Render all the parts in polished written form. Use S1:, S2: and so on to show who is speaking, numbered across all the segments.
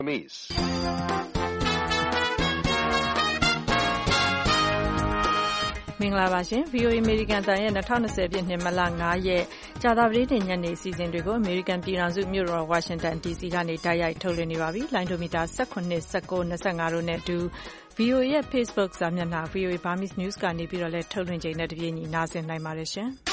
S1: မင်္ဂလာပါရှင် VOA American တန်ရဲ့ 2020 ပြည့်နှစ်မလ 5 ရက်ကြာသပတေးနေ့ညနေစီစဉ်တွေကို American ပြည်ထောင်စုမြို့တော် Washington DC ကနေတိုက်ရိုက်ထုတ်လွှင့်နေပါပြီ။ လိုင်းဒိုမီတာ 18, 19, 25 တို့နဲ့အတူ VOA ရဲ့ Facebook စာမျက်နှာ VOA Burmese News ကနေပြီးတော့လည်းထုတ်လွှင့်ချိန်နဲ့တပြေးညီနားဆင်နိုင်ပါတယ်ရှင်။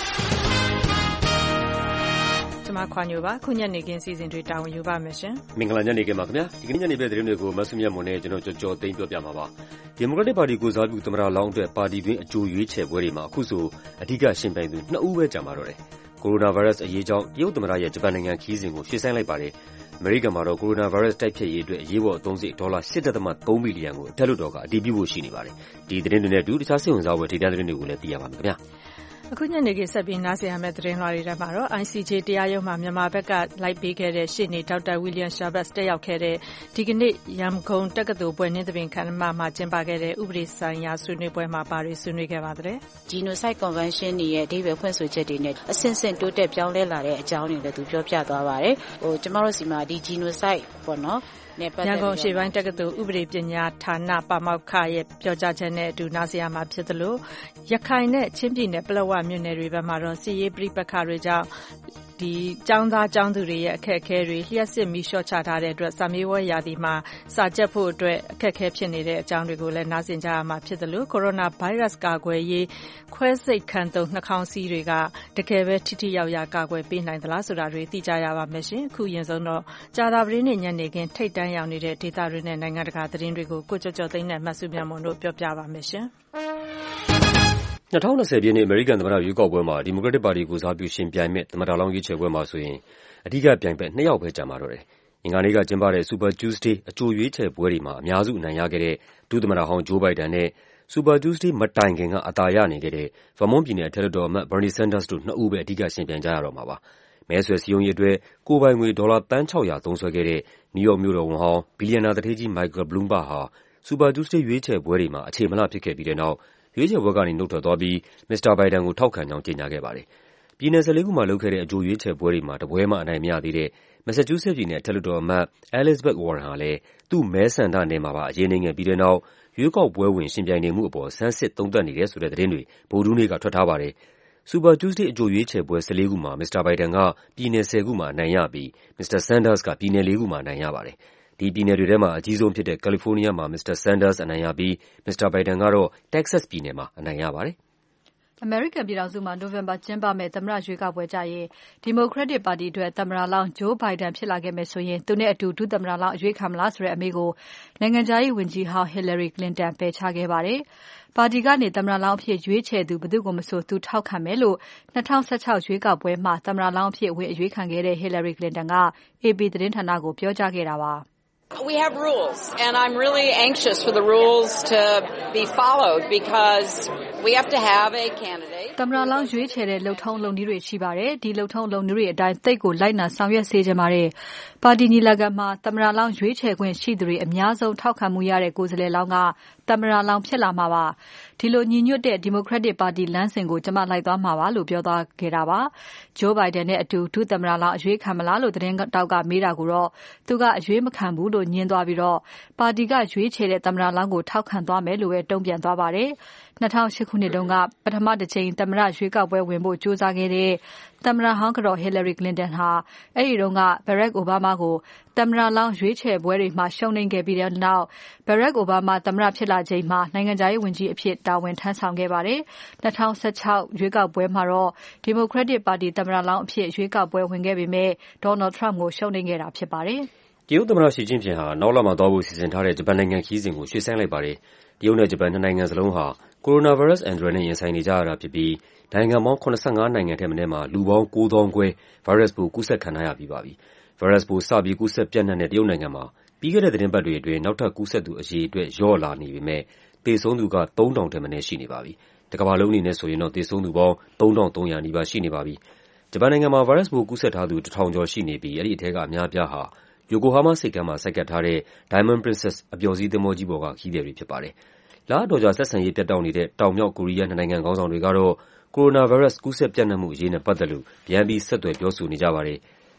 S1: ကျွန်မခွာညိုပါခုညနေခင်းစီစဉ်တွေတာဝန်ယူပါမယ်ရှင်
S2: မင်္ဂလာညနေခင်းပါခင်ဗျာဒီကနေ့ညနေပဲသတင်းတွေကိုမဆုမြတ်မွန်နဲ့ကျွန်တော်ကြော်သိမ်းပြောပြမှာပါဒီမိုကရက်တစ်ပါတီကိုစားပြုသမ္မတလောင်းအတွက်ပါတီတွင်းအကြိုရွေးချယ်ပွဲတွေမှာအခုဆိုအဓိကရှင်ပြိုင်သူ2ဦးပဲကြာမှာတော့တယ်ကိုရိုနာဗိုင်းရပ်စ်အရေးကြောင့်တရုတ်သမ္မတရဲ့ဂျပန်နိုင်ငံခီးစဉ်ကိုရွှေ့ဆိုင်းလိုက်ပါတယ်အမေရိကန်မှာတော့ကိုရိုနာဗိုင်းရပ်စ်တိုက်ဖျက်ရေးအတွက်အရေးပေါ်အသုံးစရိတ်ဒေါ်လာ 8.3 ဘီလီယံကိုအထက်လွှတ်တော်ကအတည်ပြုဖို့ရှိနေပါတယ်ဒီသတင်းတွေနဲ့အတူတခြားစိတ်ဝင်စားဖွယ်ထိပ်တန်းသတင်းတွေကိုလည်းသိရပါမယ်ခင်ဗျာ
S1: အခုညနေခင်းဆက်ပြီးနားဆင်ရမယ့်သတင်းလွှာတွေထဲမှာတော့ ICJ တရားရုံးမှာမြန်မာဘက်ကလိုက်ပေးခဲ့တဲ့ရှေ့နေဒေါက်တာဝီလီယံရှာဘတ်တက်ရောက်ခဲ့တဲ့ဒီကနေ့ရန်ကုန်တက္ကသိုလ်ဘွဲ့နှင်းသဘင်ခန်းမမှာကျင်းပခဲ့တဲ့ဥပဒေဆိုင်ရာဆွေးနွေးပွဲမှာပါရီဆွေးနွေးခဲ့ပါတဲ့
S3: Genocide Convention ရဲ့အဓိပ္ပာယ်ဖွင့်ဆိုချက်တွေနဲ့အဆင့်ဆင့်တိုးတက်ပြောင်းလဲလာတဲ့အကြောင်းတွေလည်းသူပြောပြသွားပါတယ်ကျမတို့စီမှာဒီ Genocide ပေါ့နော်
S1: ရန်ကုန်ရှေ့ပိုင်းတက္ကသိုလ်ဥပဒေပညာဌာနပါမောက္ခရဲ့ပြောကြားချက်နဲ့အတူနားဆင်ရမှာဖြစ်သလိုရခိုင်နဲ့ချင်းပြည်နယ်ပလက်ဝမြို့နယ်တွေဘက်မှာတော့စစ်ရေးပြိပက္ခတွေကြောင့်ဒီကျောင်းသားကျောင်းသူတွေရဲ့အခက်အခဲတွေလျှက်စစ်မီးလျှော့ချထားတဲ့အတွက်စာမေးပွဲရာသီမှာစာကျက်ဖို့အတွက်အခက်အခဲဖြစ်နေတဲ့အကြောင်းတွေကိုလည်းနားဆင်ကြရမှာဖြစ်သလိုကိုရိုနာဗိုင်းရပ်စ်ကာကွယ်ရေးခွဲစိတ်ခန်းသုံးနှာခေါင်းစည်းတွေကတကယ်ပဲထိထိရောက်ရောက်ကာကွယ်ပေးနိုင်သလားဆိုတာတွေသိကြရပါမယ်ရှင်အခုရင်ဆုံးတော့ကြာသပတေးနေ့ညနေခင်းထိတ်တန်းရောက်နေတဲ့ဒေသတွေနဲ့နိုင်ငံတကာသတင်းတွေကိုကိုကျော်ကျော်သိန်းနဲ့မဆုမြတ်မွန်တို့ပြောပြပါမယ်ရှင်
S2: 2020 ပြည့်နှစ်အမေရိကန်သမ္မတရွေးကောက်ပွဲမှာဒီမိုကရက်တစ်ပါတီကိုစားပြုရှင်ပြိုင်မဲ့သမ္မတလောင်းရွေးချယ်ပွဲမှာဆိုရင်အဓိကပြိုင်ဘက်2ယောက်ပဲကြာမှာတော့တယ်။အင်္ဂါနေ့ကကျင်းပတဲ့ Super Tuesday အကြိုရွေးချယ်ပွဲတွေမှာအများစုအနိုင်ရခဲ့တဲ့ဒုသမ္မတဟောင်း Joe Biden နဲ့ Super Tuesday မတိုင်ခင်ကအသာရနေခဲ့တဲ့ Vermont ပြည်နယ်အထက်လွှတ်တော်အမတ် Bernie Sanders တို့2ဦးပဲအဓိကရှင်ပြိုင်ကြရတော့မှာပါ။မဲဆွယ်စည်းရုံးရေးအတွက်ကိုယ်ပိုင်ငွေဒေါ်လာသန်း600သုံးစွဲခဲ့တဲ့ New York မြို့တော်ဝန်ဟောင်းဘီလီယံနာသူဌေးကြီး Michael Bloomberg ဟာ Super Tuesday ရွေးချယ်ပွဲတွေမှာအခြေမလှဖြစ်ခဲ့ပြီးတဲ့နောက်ရွေးချယ်ပွဲကနေနုတ်ထွက်သွားပြီးမစ္စတာဘိုင်ဒန်ကိုထောက်ခံကြောင်းကြေညာခဲ့ပါတယ်။ပြည်နယ်14ခုမှာလုပ်ခဲ့တဲ့အကြိုရွေးချယ်ပွဲတွေမှာတပွဲမှအနိုင်မရသေးတဲ့မက်ဆာချူးဆက်ပြည်နယ်အထက်လွှတ်တော်အမတ် Elizabeth Warren ဟာလည်းသူ့မဲဆန္ဒနယ်မှာပါအရေးနိမ့်ခဲ့ပြီးတဲ့နောက်ရွေးကောက်ပွဲဝင်ရှင်ပြိုင်နေမှုအပေါ်ဆန်းစစ်သုံးသပ်နေတယ်ဆိုတဲ့သတင်းတွေဗုဒ္ဓဟူးနေ့ကထွက်ထားပါတယ်။ Super Tuesday အကြိုရွေးချယ်ပွဲ14ခုမှာမစ္စတာဘိုင်ဒန်ကပြည်နယ်10ခုမှာအနိုင်ရပြီးမစ္စတာ Sanders ကပြည်နယ်4ခုမှာအနိုင်ရပါတယ်။ဒီပြည်နယ်တွေထဲမှာအကြီးဆုံးဖြစ်တဲ့ကယ်လီဖိုးနီးယားမှာမစ္စတာ Sanders အနိုင်ရပြီးမစ္စတာဘိုင်ဒန်ကတော့ Texas ပြည်နယ်မှာအနိုင်ရပါတယ်
S1: ။အမေရိကန်ပြည်ထောင်စုမှာနိုဝင်ဘာကျင်းပမယ့်သမ္မတရွေးကောက်ပွဲကြရင်ဒီမိုကရက်တစ်ပါတီအတွက်သမ္မတလောင်း Joe Biden ဖြစ်လာခဲ့မယ်ဆိုရင်သူနဲ့အတူဒုသမ္မတလောင်းအရွေးခံမလားဆိုတဲ့အမေးကိုနိုင်ငံခြားရေးဝန်ကြီးဟောင်း Hillary Clinton ပယ်ချခဲ့ပါတယ်။ပါတီကနေသမ္မတလောင်းအဖြစ်ရွေးချယ်သူဘယ်သူ့ကိုမဆိုသူထောက်ခံမယ်လို့2016ရွေးကောက်ပွဲမှာသမ္မတလောင်းအဖြစ်ဝင်အရွေးခံခဲ့တဲ့ Hillary Clinton က AP သတင်းဌာနကိုပြောကြားခဲ့တာပါ
S4: We have rules, and I'm really anxious for the rules to be followed because we have to have a candidate.
S1: သမ္မတလောင်းရွေးချယ်တဲ့လုပ်ထုံးလုပ်နည်းတွေရှိပါတယ်။ဒီလုပ်ထုံးလုပ်နည်းတွေအတိုင်းသိတ်ကိုလိုက်နာဆောင်ရွက်စေချင်ပါတယ်။ပါတီညီလာခံမှာသမ္မတလောင်းရွေးချယ်ခွင့်ရှိသူတွေအများဆုံးထောက်ခံမှုရတဲ့ကိုယ်စားလှယ်လောင်းကသမ္မတလောင်းဖြစ်လာမှာပါ။ဒီလိုညီညွတ်တဲ့ဒီမိုကရက်တစ်ပါတီလမ်းစဉ်ကိုကျမလိုက်သွားမှာပါလို့ပြောသွားခဲ့တာပါ။ Joe Biden နဲ့အတူဒုသမ္မတလောင်းအရွေးခံမလားလို့သတင်းတောက်ကမေးတာကိုတော့သူကအရွေးမခံဘူးလို့ညင်းသွားပြီးတော့ပါတီကရွေးချယ်တဲ့သမ္မတလောင်းကိုထောက်ခံသွားမယ်လို့ပဲတုံ့ပြန်သွားပါတယ်။2008ခုနှစ်တုန်းကပထမတစ်ချိန်သမ္မတရွေးကောက်ပွဲဝင်ဖို့ကြိုးစားခဲ့တဲ့သမ္မတဟောင်းကတော် Hillary Clinton ဟာအဲဒီတုန်းက Barack Obama ကိုသမ္မတလောင်းရွေးချယ်ပွဲတွေမှာရှုံးနိမ့်ခဲ့ပြီးတဲ့နောက် Barack Obama သမ္မတဖြစ်လာချိန်မှာနိုင်ငံခြားရေးဝန်ကြီးအဖြစ်တာဝန်ထမ်းဆောင်ခဲ့ပါတယ်။2016ရွေးကောက်ပွဲမှာတော့ဒီမိုကရက်တစ်ပါတီသမ္မတလောင်းအဖြစ်ရွေးကောက်ပွဲဝင်ခဲ့ပေမဲ့ Donald Trump ကိုရှုံးနိမ့်ခဲ့တာဖြစ်ပါတယ်
S2: ။တရုတ်သမ္မတရှီကျင့်ဖျင်ဟာနောက်လမှာသွားဖို့စီစဉ်ထားတဲ့ဂျပန်နိုင်ငံခရီးစဉ်ကိုရွှေ့ဆိုင်းလိုက်ပါတယ်။တရုတ်နဲ့ဂျပန်နှစ်နိုင်ငံစလုံးဟာကိုရိုနာဗိုင်းရပ်စ်အန္တရာယ်နဲ့ရင်ဆိုင်နေကြရတာဖြစ်ပြီးနိုင်ငံပေါင်း75နိုင်ငံထက်မနည်းမှာလူပေါင်း9,000 ခွဲဗိုင်းရပ်စ်ပိုးကူးစက်ခံထားရပြီးပါပြီ။ဗိုင်းရပ်စ်ပိုးစပြီးကူးစက်ပြန့်နှံ့တဲ့တရုတ်နိုင်ငံမှာပြီးခဲ့တဲ့သီတင်းပတ်တွေအတွင်းနောက်ထပ်ကူးစက်သူအရေအတွက်လျော့လာနေပေမဲ့သေဆုံးသူက3,000 ထက်မနည်းရှိနေပါပြီ။တကမ္ဘာလုံးအနေနဲ့ဆိုရင်တော့သေဆုံးသူပေါင်း3,300 နီးပါးရှိနေပါပြီ။ဂျပန်နိုင်ငံမှာဗိုင်းရပ်စ်ပိုးကူးစက်ထားသူ1,000 ကျော်ရှိနေပြီးအဲဒီအထဲကအများအပြားဟာယိုကိုဟားမားဆိပ်ကမ်းမှာဆိုက်ကပ်ထားတဲ့ Diamond Princess အပျော်စီးသင်္ဘောကြီးပေါ်ကခရီးသည်တွေဖြစ်ပါတယ်။လအတော်ကြာဆက်ဆံရေးပြတ်တောက်နေတဲ့တောင်မြောက်ကိုရီးယားနှစ်နိုင်ငံခေါင်းဆောင်တွေကတော့ကိုရိုနာဗိုင်းရပ်စ်ကူးစက်ပြန့်နှံ့မှုအရေးနဲ့ပတ်သက်လို့ပြန်ပြီးဆက်သွယ်ပြောဆိုနေကြပါတယ်။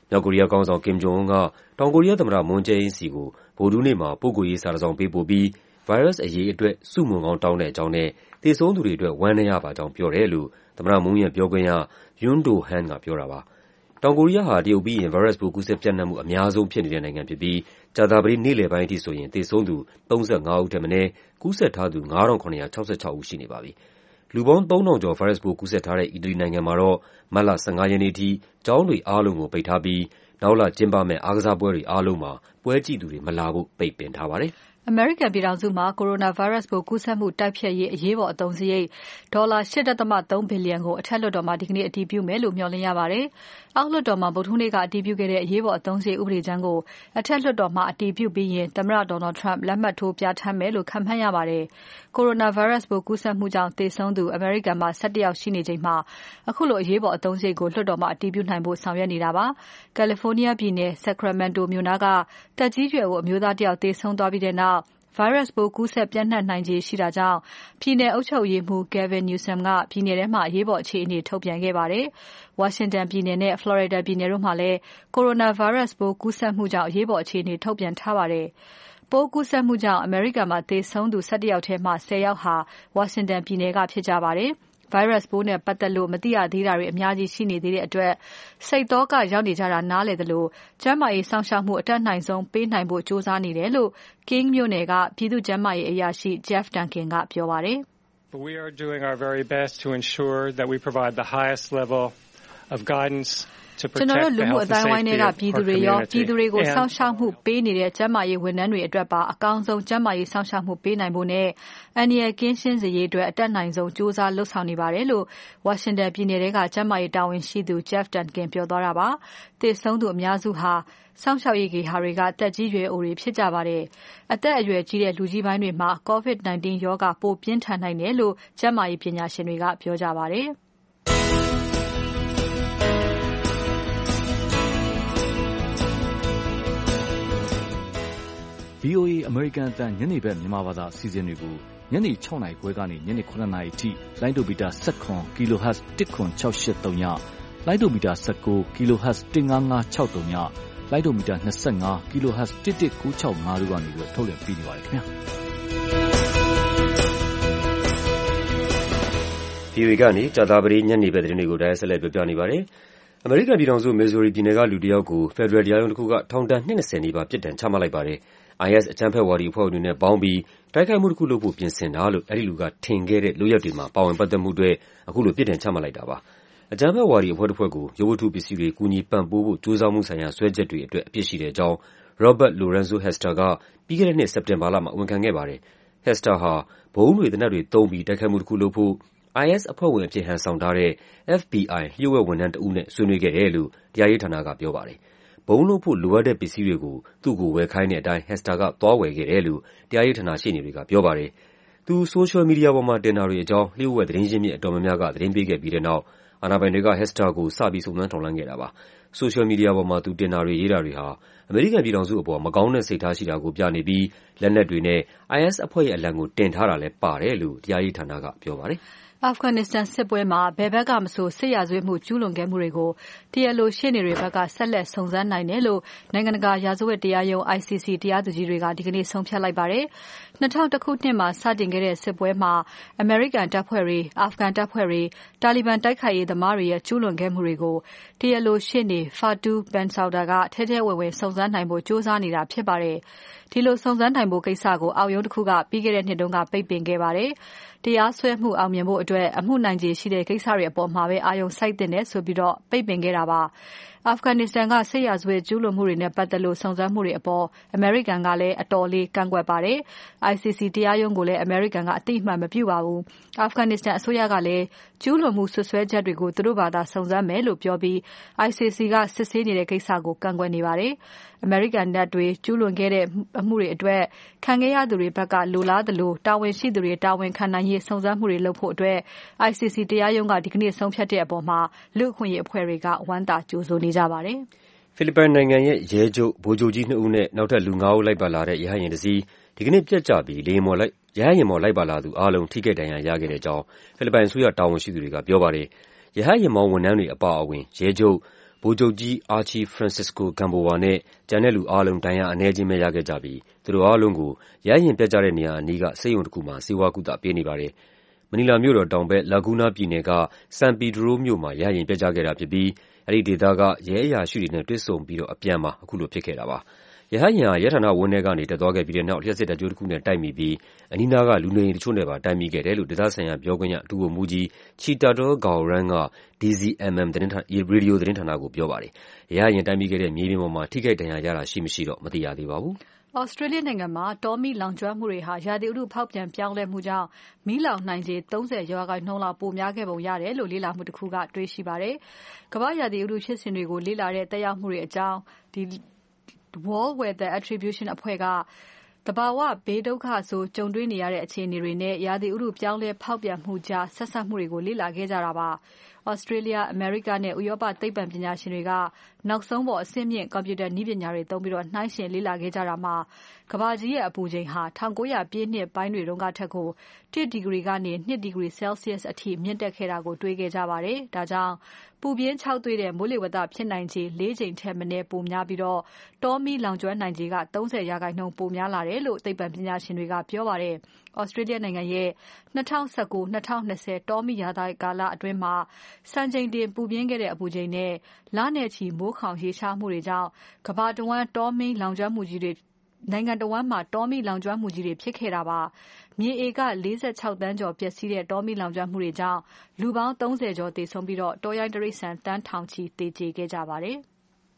S2: မြောက်ကိုရီးယားခေါင်းဆောင် Kim Jong Un က တောင်ကိုရီးယားသမ္မတ Moon Jae-in ဆီကို ဗုဒ္ဓဟူးနေ့မှာပုဂ္ဂိုလ်ရေးစာတစ်စောင်ပေးပို့ပြီး ဗိုင်းရပ်စ်အရေးအတွက် ဆုမွန်ကောင်းတောင်းတဲ့အကြောင်းနဲ့ သေဆုံးသူတွေအတွက် ဝမ်းနည်းရပါကြောင်းပြောတယ်လို့ သမ္မတ Moon ရဲ့ပြောခွင့်ရ Yoon Do-han ကပြောတာပါ။ တောင်ကိုရီးယားဟာ တရုတ်ပြီးရင် ဗိုင်းရပ်စ်ပိုး ကူးစက်ပျံ့နှံ့မှုအများဆုံးဖြစ်နေတဲ့နိုင်ငံဖြစ်ပြီး ကြာသပတေးနေ့လယ်ပိုင်းအထိဆိုရင် သေဆုံးသူ 35 ဦးထက်မနည်း၊ ကူးစက်ထားသူ 5,766 ဦးရှိနေပါပြီ။ လူပေါင်း 3,000 ကျော် ဗိုင်းရပ်စ်ပိုးကူးစက်ထားတဲ့ အီတလီနိုင်ငံမှာတော့ မတ်လ 15 ရက်နေ့အထိ ကျောင်းတွေအားလုံးကိုပိတ်ထားပြီး နောက်လကျင်းပမယ့် အားကစားပွဲတွေအားလုံးမှာ ပွဲကြည့်သူတွေမလာဖို့ ပိတ်ပင်ထားပါတယ်။
S1: အမေရိကန်ပြည်ထောင်စုမှာ Coronavirus ပိုးကူးစက်မှုတိုက်ဖျက်ရေး အရေးပေါ်အသုံးစရိတ် ဒေါ်လာ ၈.3 ဘီလီယံကို အထက်လွှတ်တော်မှာ ဒီကနေ့အတည်ပြုမယ်လို့ မျှော်လင့်ရပါတယ်။ အောက်လွှတ်တော်မှာ ဗုဒ္ဓဟူးနေ့ကအတည်ပြုခဲ့တဲ့ အရေးပေါ်အသုံးစရိတ်ဥပဒေကြမ်းကို အထက်လွှတ်တော်မှာ အတည်ပြုပြီးရင် သမ္မတ Donald Trump လက်မှတ်ထိုးပြဌာန်းမယ်လို့ ခန့်မှန်းရပါတယ်။ Coronavirus ပိုးကူးစက်မှုကြောင့်သေဆုံးသူ အမေရိကန်မှာ ၁၁ ယောက်ရှိနေချိန်မှာ ခုလိုအရေးပေါ်အသုံးစရိတ်ကို လွှတ်တော်မှာ အတည်ပြုနိုင်ဖို့ ဆောင်ရွက်နေတာပါ။ California ပြည်နယ် Sacramento မြို့နားက သက်ကြီးရွယ်အိုအမျိုးသားတယောက်သေဆုံးသွားပြီးတဲ့နောက် ဗိုင်းရပ်စ်ပိုးကူးစက်ပျံ့နှံ့နိုင်ခြေရှိတာကြောင့် ပြည်နယ်အုပ်ချုပ်ရေးမှူး Gavin Newsom က ပြည်နယ်ထဲမှာ အရေးပေါ်အခြေအနေထုတ်ပြန်ခဲ့ပါတယ်။ Washington ပြည်နယ်နဲ့ Florida ပြည်နယ်တို့မှာလည်း Coronavirus ပိုးကူးစက်မှုကြောင့် အရေးပေါ်အခြေအနေထုတ်ပြန်ထားပါတယ်။ ပိုးကူးစက်မှုကြောင့် အမေရိကန်မှာသေဆုံးသူ ၁၁ ယောက်ထဲမှာ 10 ယောက်ဟာ Washington ပြည်နယ်ကဖြစ်ကြပါတယ်။ ဗိုင်းရပ်စ်ပိုးနဲ့ပတ်သက်လို့ မသိရသေးတာတွေအများကြီးရှိနေသေးတဲ့အတွက် စိတ်သောကရောက်နေကြတာနားလည်သလို ကျန်းမာရေးစောင့်ရှောက်မှုအတတ်နိုင်ဆုံးပေးနိုင်ဖို့ ကြိုးစားနေတယ်လို့ King မြို့နယ်က ပြည်သူ့ကျန်းမာရေးအရာရှိ Jeff Duncan ကပြောပါတယ်။
S5: We are doing our very best to ensure that we provide the highest level of guidance to protect the health and safety of our community.
S1: ကျွန်တော်တို့လူမှုအတိုင်းအဝိုင်းတွေကပြည်သူတွေရော ပြည်သူတွေကိုစောင့်ရှောက်မှုပေးနေတဲ့ကျန်းမာရေးဝန်ထမ်းတွေအတွက်ပါအကောင်းဆုံးကျန်းမာရေးစောင့်ရှောက်မှုပေးနိုင်ဖို့နဲ့အန္တရာယ်ကင်းရှင်းစေရေးအတွက်အတတ်နိုင်ဆုံးကြိုးစားလုပ်ဆောင်နေပါတယ်လို့ Washington ပြည်နယ်ထဲကကျန်းမာရေးတာဝန်ရှိသူ Jeff Duncan ပြောသွားတာပါ။ သေဆုံးသူအများစုဟာ စောင့်ရှောက်ရေးဂေဟာတွေက သက်ကြီးရွယ်အိုတွေဖြစ်ကြပါတယ်။ အသက်အရွယ်ကြီးတဲ့လူကြီးပိုင်းတွေမှာ COVID-19 ရောဂါပိုပြင်းထန်နိုင်တယ်လို့ ကျန်းမာရေးပညာရှင်တွေက ပြောကြပါတယ်။
S6: VOA အမေရိကန်အသံညနေဘက်မြန်မာဘာသာအစီအစဉ်တွေကိုညနေ 6 နာရီခွဲကနေညနေ 9 နာရီအထိလိုင်းဒိုမီတာ 17 kHz 10683ညလိုင်းဒိုမီတာ 19 kHz 15563ညလိုင်းဒိုမီတာ 25 kHz 11965တို့ကနေထုတ်လွှင့်ပေးနေပါတယ်ခင်ဗျာ
S2: VOA ကနေကြာသပတေးညနေဘက်သတင်းတွေကိုတိုင်းဆက်လက်ပြောပြနေပါတယ်။အမေရိကန်ပြည်ထောင်စု Missouri ပြည်နယ်ကလူတစ်ယောက်ကို ဖက်ဒရယ်တရားရုံးတစ်ခုကထောင်ဒဏ်နှစ် 20 နီးပါးပြစ်ဒဏ်ချမှတ်လိုက်ပါတယ်။ IS အကြမ်းဖက်ဝါဒီအဖွဲ့ဝင်တွေနဲ့ပေါင်းပြီးတိုက်ခိုက်မှုတစ်ခုလုပ်ဖို့ပြင်ဆင်တာလို့အဲဒီလူကထင်ခဲ့တဲ့လုပ်ရပ်တွေမှာပါဝင်ပတ်သက်မှုအတွက်အခုလိုပြစ်ဒဏ်ချမှတ်လိုက်တာပါ။အကြမ်းဖက်ဝါဒီအဖွဲ့တစ်ဖွဲ့ကိုရုပ်ဝတ္ထုပစ္စည်းတွေကူညီပံ့ပိုးဖို့ကြိုးစားမှုဆိုင်ရာစွဲချက်တွေအတွက်အပြစ်ရှိတဲ့အကြောင်း Robert Lorenzo Hester ကပြီးခဲ့တဲ့နှစ်စက်တင်ဘာလမှာဝန်ခံခဲ့ပါတယ်။ Hester ဟာဗုံးတွေသေနတ်တွေသုံးပြီးတိုက်ခိုက်မှုတစ်ခုလုပ်ဖို့ IS အဖွဲ့ဝင်အဖြစ်ဟန်ဆောင်ထားတဲ့ FBI လျှို့ဝှက်ဝန်ထမ်းတစ်ဦးနဲ့ဆွေးနွေးခဲ့တယ်လို့တရားရေးဌာနကပြောပါတယ်။ဗုံးလုပ်ဖို့လိုအပ်တဲ့ပစ္စည်းတွေကိုသူ့ကိုဝယ်ခိုင်းတဲ့အတိုင်း Hester ကသွားဝယ်ခဲ့တယ်လို့တရားရေးဌာနရှေ့နေတွေကပြောပါတယ်။သူဆိုရှယ်မီဒီယာပေါ်မှာတင်တာတွေအကြောင်းလျှို့ဝှက်သတင်းရင်းမြစ်အတော်များများကသတင်းပေးခဲ့ပြီးတဲ့နောက်အာဏာပိုင်တွေက Hester ကိုစပြီးစုံစမ်းထောက်လှမ်းခဲ့တာပါ။ဆိုရှယ်မီဒီယာပေါ်မှာသူတင်တာတွေရေးတာတွေဟာအမေရိကန်ပြည်ထောင်စုအပေါ်မကောင်းတဲ့စိတ်ထားရှိတာကိုပြနေပြီးလက်နက်တွေနဲ့ IS အဖွဲ့ရဲ့အလံကိုတင်ထားတာလည်းပါတယ်လို့တရားရေးဌာနကပြောပါတယ်။
S1: Afghanistan စစ်ပွဲမှာဘယ်ဘက်ကမဆိုစစ်ရာဇဝတ်မှုကျူးလွန်ခဲ့မှုတွေကိုတရားလိုရှေ့နေတွေဘက်ကဆက်လက်စုံစမ်းနိုင်တယ်လို့နိုင်ငံတကာရာဇဝတ်တရားရုံး ICC တရားသူကြီးတွေကဒီကနေ့ဆုံးဖြတ်လိုက်ပါတယ်။2001ခုနှစ်မှာစတင်ခဲ့တဲ့စစ်ပွဲမှာအမေရိကန်တပ်ဖွဲ့တွေ၊အာဖဂန်တပ်ဖွဲ့တွေ၊တာလီဘန်တိုက်ခိုက်ရေးသမားတွေရဲ့ကျူးလွန်ခဲ့မှုတွေကိုတရားလိုရှေ့နေ Fatou Bensouda ကထဲထဲဝင်ဝင်စုံစမ်းနိုင်ဖို့ကြိုးစားနေတာဖြစ်ပါတယ်။ဒီလိုစုံစမ်းနိုင်ဖို့ကိစ္စကိုအောက်ရုံးတစ်ခုကပြီးခဲ့တဲ့နှစ်တုန်းကပိတ်ပင်ခဲ့ပါတယ်။တရားစွဲမှုအောင်မြင်ဖို့အတွက်အမှုနိုင်ခြေရှိတဲ့ကိစ္စတွေအပေါ်မှာပဲအာရုံစိုက်သင့်တယ်ဆိုပြီးပိတ်ပင်ခဲ့တာပါ။ Afghanistan ကစစ်ရာဇဝတ်ကျူးလွန်မှုတွေနဲ့ပတ်သက်လို့စုံစမ်းမှုတွေအပေါ်အမေရိကန်ကလည်းအတော်လေးကန့်ကွက်ပါတယ်။ ICC တရားရုံးကိုလည်းအမေရိကန်ကအသိအမှတ်မပြုပါဘူး။ Afghanistan အစိုးရကလည်းကျူးလွန်မှုစွပ်စွဲချက်တွေကိုသူတို့ဘာသာစုံစမ်းမယ်လို့ပြောပြီး ICC ကစစ်ဆေးနေတဲ့ကိစ္စကိုကန့်ကွက်နေပါတယ်။အမေရိကန်တပ်တွေကျူးလွန်ခဲ့တဲ့အမှုတွေအတွက်ခံခဲ့ရသူတွေဘက်ကလိုလားသလိုတာဝန်ရှိသူတွေတာဝန်ခံနိုင်ရေးစုံစမ်းမှုတွေလုပ်ဖို့အတွက် ICC တရားရုံးကဒီကနေ့ဆုံးဖြတ်တဲ့အပေါ်လူ့အခွင့်အရေးအဖွဲ့တွေကဝမ်းသာကြိုဆိုနေကြပါတယ်
S2: ။ဖိလစ်ပိုင်နိုင်ငံရဲ့ရဲချုပ်ဗိုလ်ချုပ်ကြီး 2 ဦးနဲ့နောက်ထပ်လူ 5 ဦးလိုက်ပါလာတဲ့ရဟတ်ယာဉ်တစ်စီးဒီကနေ့ပျက်ကျပြီးရဟတ်ယာဉ်ပေါ်လိုက်ပါလာသူအားလုံးထိခိုက်ဒဏ်ရာရခဲ့တဲ့အကြောင်းဖိလစ်ပိုင်အစိုးရတာဝန်ရှိသူတွေကပြောပါတယ်။ရဟတ်ယာဉ်မောင်းဝန်ထမ်းတွေအပါအဝင်ရဲချုပ်ဗိုလ်ချုပ်ကြီး Archie Francisco Gamboa နဲ့ကျန်တဲ့လူအားလုံးဒဏ်ရာအနည်းချင်းပဲရခဲ့ကြပြီးသူတို့အားလုံးကိုရဟတ်ယာဉ်ပျက်ကျတဲ့နေရာအနီးကဆေးရုံတစ်ခုမှာဆေးဝါးကုသပေးနေပါတယ်။မနီလာမြို့တော်တောင်ဘက် Laguna ပြည်နယ်က San Pedro မြို့မှာရဟတ်ယာဉ်ပျက်ကျခဲ့တာဖြစ်ပြီးအဲဒီဒေသကရဲအရာရှိတွေနဲ့တွေ့ဆုံပြီးတော့အပြန်မှာအခုလိုဖြစ်ခဲ့တာပါ။ရဟတ်ယာဉ်ဟာရဲဌာနဝန်းထဲကနေတက်သွားခဲ့ပြီးတဲ့နောက်လျှပ်စစ်ဓာတ်ကြိုးတစ်ခုနဲ့တိုက်မိပြီးအနီးနားကလူနေအိမ်တချို့နဲ့ပါတိုက်မိခဲ့တယ်လို့ဒေသဆိုင်ရာပြောခွင့်ရဒုဗိုလ်မှူးကြီး Chitador Gauran က DZMM ရေဒီယိုသတင်းဌာနကိုပြောပါတယ်။ရဟတ်ယာဉ်တိုက်မိခဲ့တဲ့မြေပြင်ပေါ်မှာထိခိုက်ဒဏ်ရာရတာရှိမရှိတော့မသိရသေးပါဘူး
S1: ။ဩစတြေးလျနိုင်ငံမှာတောမီးလောင်ကျွမ်းမှုတွေဟာရာသီဥတုဖောက်ပြန်ပြောင်းလဲမှုကြောင့်မီးလောင်နိုင်ခြေ30%လောက်ပိုများခဲ့ပုံရတယ်လို့လေ့လာမှုတစ်ခုကတွေ့ရှိပါတယ်။ကမ္ဘာရာသီဥတုဖြစ်စဉ်တွေကိုလေ့လာတဲ့တက်ရောက်မှုတွေအကြောင်းWorld Weather Attribution အဖွဲ့ကသဘာဝဘေးဒုက္ခဆိုးကြုံတွေ့နေရတဲ့အခြေအနေတွေနဲ့ရာသီဥတုပြောင်းလဲဖောက်ပြန်မှုကြားဆက်စပ်မှုတွေကိုလေ့လာခဲ့ကြတာပါ။ Australia, America နဲ့ဥရောပသိပ္ပံပညာရှင်တွေကနောက်ဆုံးပေါ်အဆင့်မြင့်ကွန်ပျူတာနည်းပညာတွေသုံးပြီးနှိုင်းယှဉ်လေ့လာခဲ့ကြတာမှာကမ္ဘာကြီးရဲ့အပူချိန်ဟာ1900ပြည့်နှစ်ပိုင်းတွေတုန်းကထက်ကို1ဒီဂရီကနေ2ဒီဂရီ Celsius အထိမြင့်တက်ခဲ့တာကိုတွေ့ခဲ့ကြပါတယ်။ဒါကြောင့်ပူပြင်းခြောက်သွေ့တဲ့မိုးလေဝသဖြစ်နိုင်ခြေ4ကြိမ်ထက်မနည်းပိုများပြီးတောမီးလောင်ကျွမ်းနိုင်ခြေက30%ပိုများလာတယ်လို့သိပ္ပံပညာရှင်တွေကပြောပါတယ်။ Australia နိုင်ငံရဲ့2019-2020တောမီးရာသီကာလအတွင်းမှာစံချိန်တင်ပူပြင်းခဲ့တဲ့အပူချိန်နဲ့လနဲ့ချီမိုးခေါင်ရေရှားမှုတွေကြောင့်ကမ္ဘာတဝန်းတောမီးလောင်ကျွမ်းမှုကြီးတွေနိုင်ငံတဝန်းမှာတောမီးလောင်ကျွမ်းမှုကြီးတွေဖြစ်ခဲ့တာပါ။မြေဧက46သန်းကျော်ပျက်စီးတဲ့တောမီးလောင်ကျွမ်းမှုတွေကြောင့်လူပေါင်း30ကျော်သေဆုံးပြီးတောရိုင်းတိရစ္ဆာန်တန်းထောင်ချီသေကျေခဲ့ကြပါတယ်။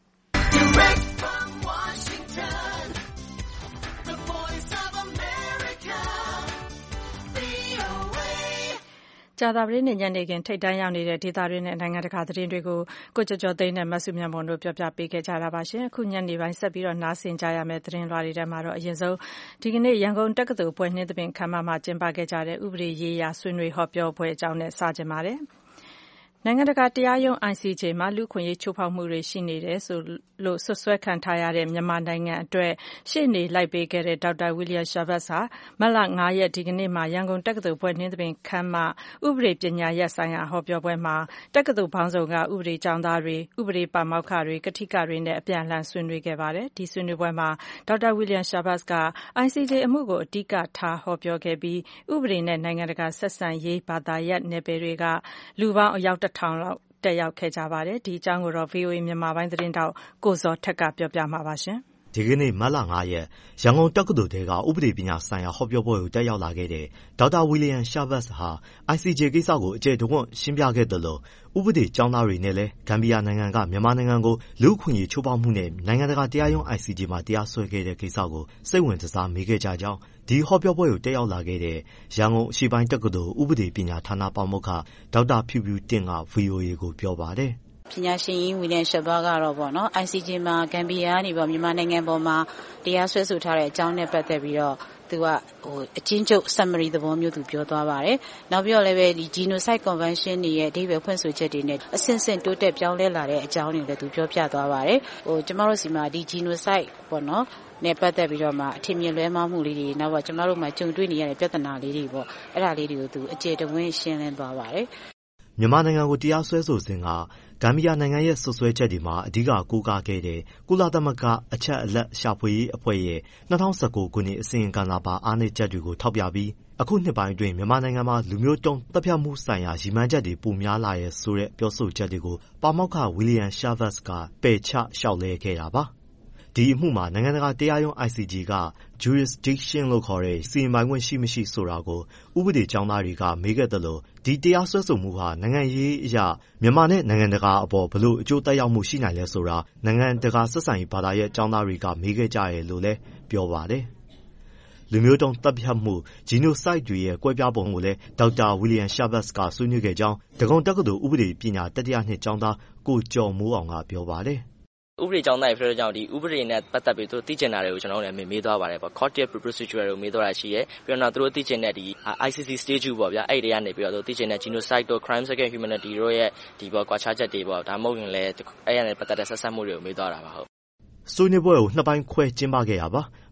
S7: ကြာသပတေးနေ့ညနေခင်းထိပ်တန်းရောက်နေတဲ့ဒေသတွင်းနဲ့နိုင်ငံတကာသတင်းတွေကိုကိုကျော်ကျော်သိန်းနဲ့မဆုမြတ်မွန်တို့ပြောပြပေးခဲ့ကြတာပါရှင်။အခုညနေပိုင်းဆက်ပြီးနားဆင်ကြရမယ့်သတင်းလွှာတွေထဲမှာတော့အရင်ဆုံးဒီကနေ့ရန်ကုန်တက္ကသိုလ်ဘွဲ့နှင်းသဘင်ခမ်းမမှာကျင်းပခဲ့ကြတဲ့ဥပဒေရေးရာဆွေးနွေးဟောပြောပွဲအကြောင်းနဲ့စကြပါမယ်။နိုင်ငံတကာတရားရုံး ICJ မှာလူ့အခွင့်အရေးချိုးဖောက်မှုတွေရှိနေတယ်လို့စွပ်စွဲခံထားရတဲ့မြန်မာနိုင်ငံအတွက်ရှေ့နေလိုက်ပေးခဲ့တဲ့ဒေါက်တာ William Schabas ဟာမတ်လ 5 ရက်ဒီကနေ့မှာရန်ကုန်တက္ကသိုလ်ဘွဲ့နှင်းသဘင်ခမ်းမဥပဒေပညာရပ်ဆိုင်ရာဟောပြောပွဲမှာတက္ကသိုလ်ပေါင်းစုံကဥပဒေကျောင်းသားတွေဥပဒေပါမောက္ခတွေကထိကတွေနဲ့အပြန်အလှန်ဆွေးနွေးခဲ့ပါတယ်။ဒီဆွေးနွေးပွဲမှာဒေါက်တာ William Schabas က ICJ အမှုကိုအဓိကထားဟောပြောခဲ့ပြီးဥပဒေနဲ့နိုင်ငံတကာဆက်ဆံရေးဘာသာရပ်နယ်ပယ်တွေကလူပေါင်းအယောက်1000လောက်တက်ရောက်ခဲ့ကြပါတယ်။ဒီအကြောင်းကိုတော့ VOA မြန်မာပိုင်းသတင်းတောက်ကိုဇော်ထက်ကပြောပြမှာပါရှင်
S8: ။ဒီကနေ့မတ်လ 5 ရက်ရန်ကုန်တက္ကသိုလ်ထဲကဥပဒေပညာဆိုင်ရာဟောပြောပွဲကိုတက်ရောက်လာခဲ့တဲ့ဒေါက်တာ William Schabas ဟာ ICJ ကိစ္စကိုအကျယ်တဝန့်ရှင်းပြခဲ့သလိုဥပဒေကျောင်းသားတွေနဲ့လည်းဂမ်ဘီယာနိုင်ငံကမြန်မာနိုင်ငံကိုလူ့အခွင့်အရေးချိုးဖောက်မှုနဲ့နိုင်ငံတကာတရားရုံး ICJ မှာတရားစွဲခဲ့တဲ့ကိစ္စကိုစိတ်ဝင်စားမေးခဲ့ကြကြောင်းဒီဟောပြောပွဲကိုတက်ရောက်လာခဲ့တဲ့ရန်ကုန်အရှေ့ပိုင်းတက္ကသိုလ်ဥပဒေပညာဌာနပါမောက္ခဒေါက်တာဖြူဖြူတင့်က VOA ကိုပြောပါတယ်
S3: ပညာရှင်ကြီးဝီလျံရှက်ဘာကတော့ပေါ့နော် ICJ မှာဂမ်ဘီယာကနေပေါ့မြန်မာနိုင်ငံပေါ်မှာတရားစွဲဆိုထားတဲ့အကြောင်းနဲ့ပတ်သက်ပြီးတော့သူကအချင်းချုပ် summary သဘောမျိုးသူပြောသွားပါတယ်။နောက်ပြီးတော့လည်းပဲဒီ Genocide Convention ရဲ့အဓိပ္ပာယ်ဖွင့်ဆိုချက်တွေနဲ့အဆင့်ဆင့်တိုးတက်ပြောင်းလဲလာတဲ့အကြောင်းတွေလည်းသူပြောပြသွားပါတယ်။ကျမတို့စီမှာဒီ Genocide ပေါ့နော်နဲ့ပတ်သက်ပြီးတော့မှအထင်မြင်လွဲမှားမှုလေးတွေနောက်တော့ကျမတို့မှာကြုံတွေ့နေရတဲ့ပြဿနာလေးတွေပေါ့အဲ့ဒါလေးတွေကိုသူအကျယ်တဝန်းရှင်းလင်းသွားပါတယ်
S8: ။မြန်မာနိုင်ငံကိုတရားစွဲဆိုစဉ်ကဂမ်ဘီယာနိုင်ငံရဲ့စွပ်စွဲချက်တွေမှာအဓိကကိုးကားခဲ့တဲ့ကုလသမဂ္ဂအချက်အလက်ရှာဖွေရေးအဖွဲ့ရဲ့2019ခုနှစ်အစီရင်ခံစာပါအားနည်းချက်တွေကိုထောက်ပြပြီးအခုနှစ်ပိုင်းအတွင်းမြန်မာနိုင်ငံမှာလူမျိုးတုံးသတ်ဖြတ်မှုဆိုင်ရာရည်မှန်းချက်တွေပိုများလာရဲဆိုတဲ့ပြောဆိုချက်တွေကိုပါမောက္ခ William Schabas ကပယ်ချလျှောက်လဲခဲ့တာပါ။ဒီအမှုမှာနိုင်ငံတကာတရားရုံး ICJ က jurisdiction လို့ခေါ်တဲ့စီရင်ပိုင်ခွင့်ရှိမရှိဆိုတာကိုဥပဒေကျောင်းသားတွေကမေးခဲ့သလိုဒီတရားစွဲဆိုမှုဟာနိုင်ငံရေးအရမြန်မာနဲ့နိုင်ငံတကာအပေါ်ဘလို့အကျိုးသက်ရောက်မှုရှိနိုင်လဲဆိုတာနိုင်ငံတကာဆက်ဆံရေးဘာသာရပ်ကျောင်းသားတွေကမေးခဲ့ကြတယ်လို့လည်းပြောပါတယ်။လူမျိုးတုံးသတ်ဖြတ်မှု genocide တွေရဲ့ကွဲပြားပုံကိုလည်းဒေါက်တာ William Schabas ကဆွေးနွေးခဲ့ကြောင်းဒဂုံတက္ကသိုလ်ဥပဒေပညာတတိယနှစ်ကျောင်းသားကိုကျော်မိုးအောင်ကပြောပါတယ်။
S9: ဥပဒေကျောင်းသားတွေပြောတဲ့ကြောင့်ဒီဥပဒေနဲ့ပတ်သက်ပြီးသူတို့သိကျင်တာတွေကိုကျွန်တော်တို့လည်းမေးသွားပါတယ်ပေါ့ court procedure ကိုမေးသွားတာရှိရဲပြီးတော့သူတို့သိကျင်တဲ့ဒီ ICC stage 2ပေါ့ဗျာအဲ့ဒီကနေပြီးတော့သူသိကျင်တဲ့ genocide တို့ crimes against humanity တို့ရဲ့ဒီပေါ့ကွာခြားချက်တွေပေါ့ဒါမှမဟုတ်ရင်လည်းအဲ့ရနဲ့ပတ်သက်တဲ့ဆက်စပ်မှုတွေကိုမေးသွားတာပါဟုတ်
S8: ဆွေးနွေးပွဲကိုနှစ်ပိုင်းခွဲကျင်းပခဲ့ရပါ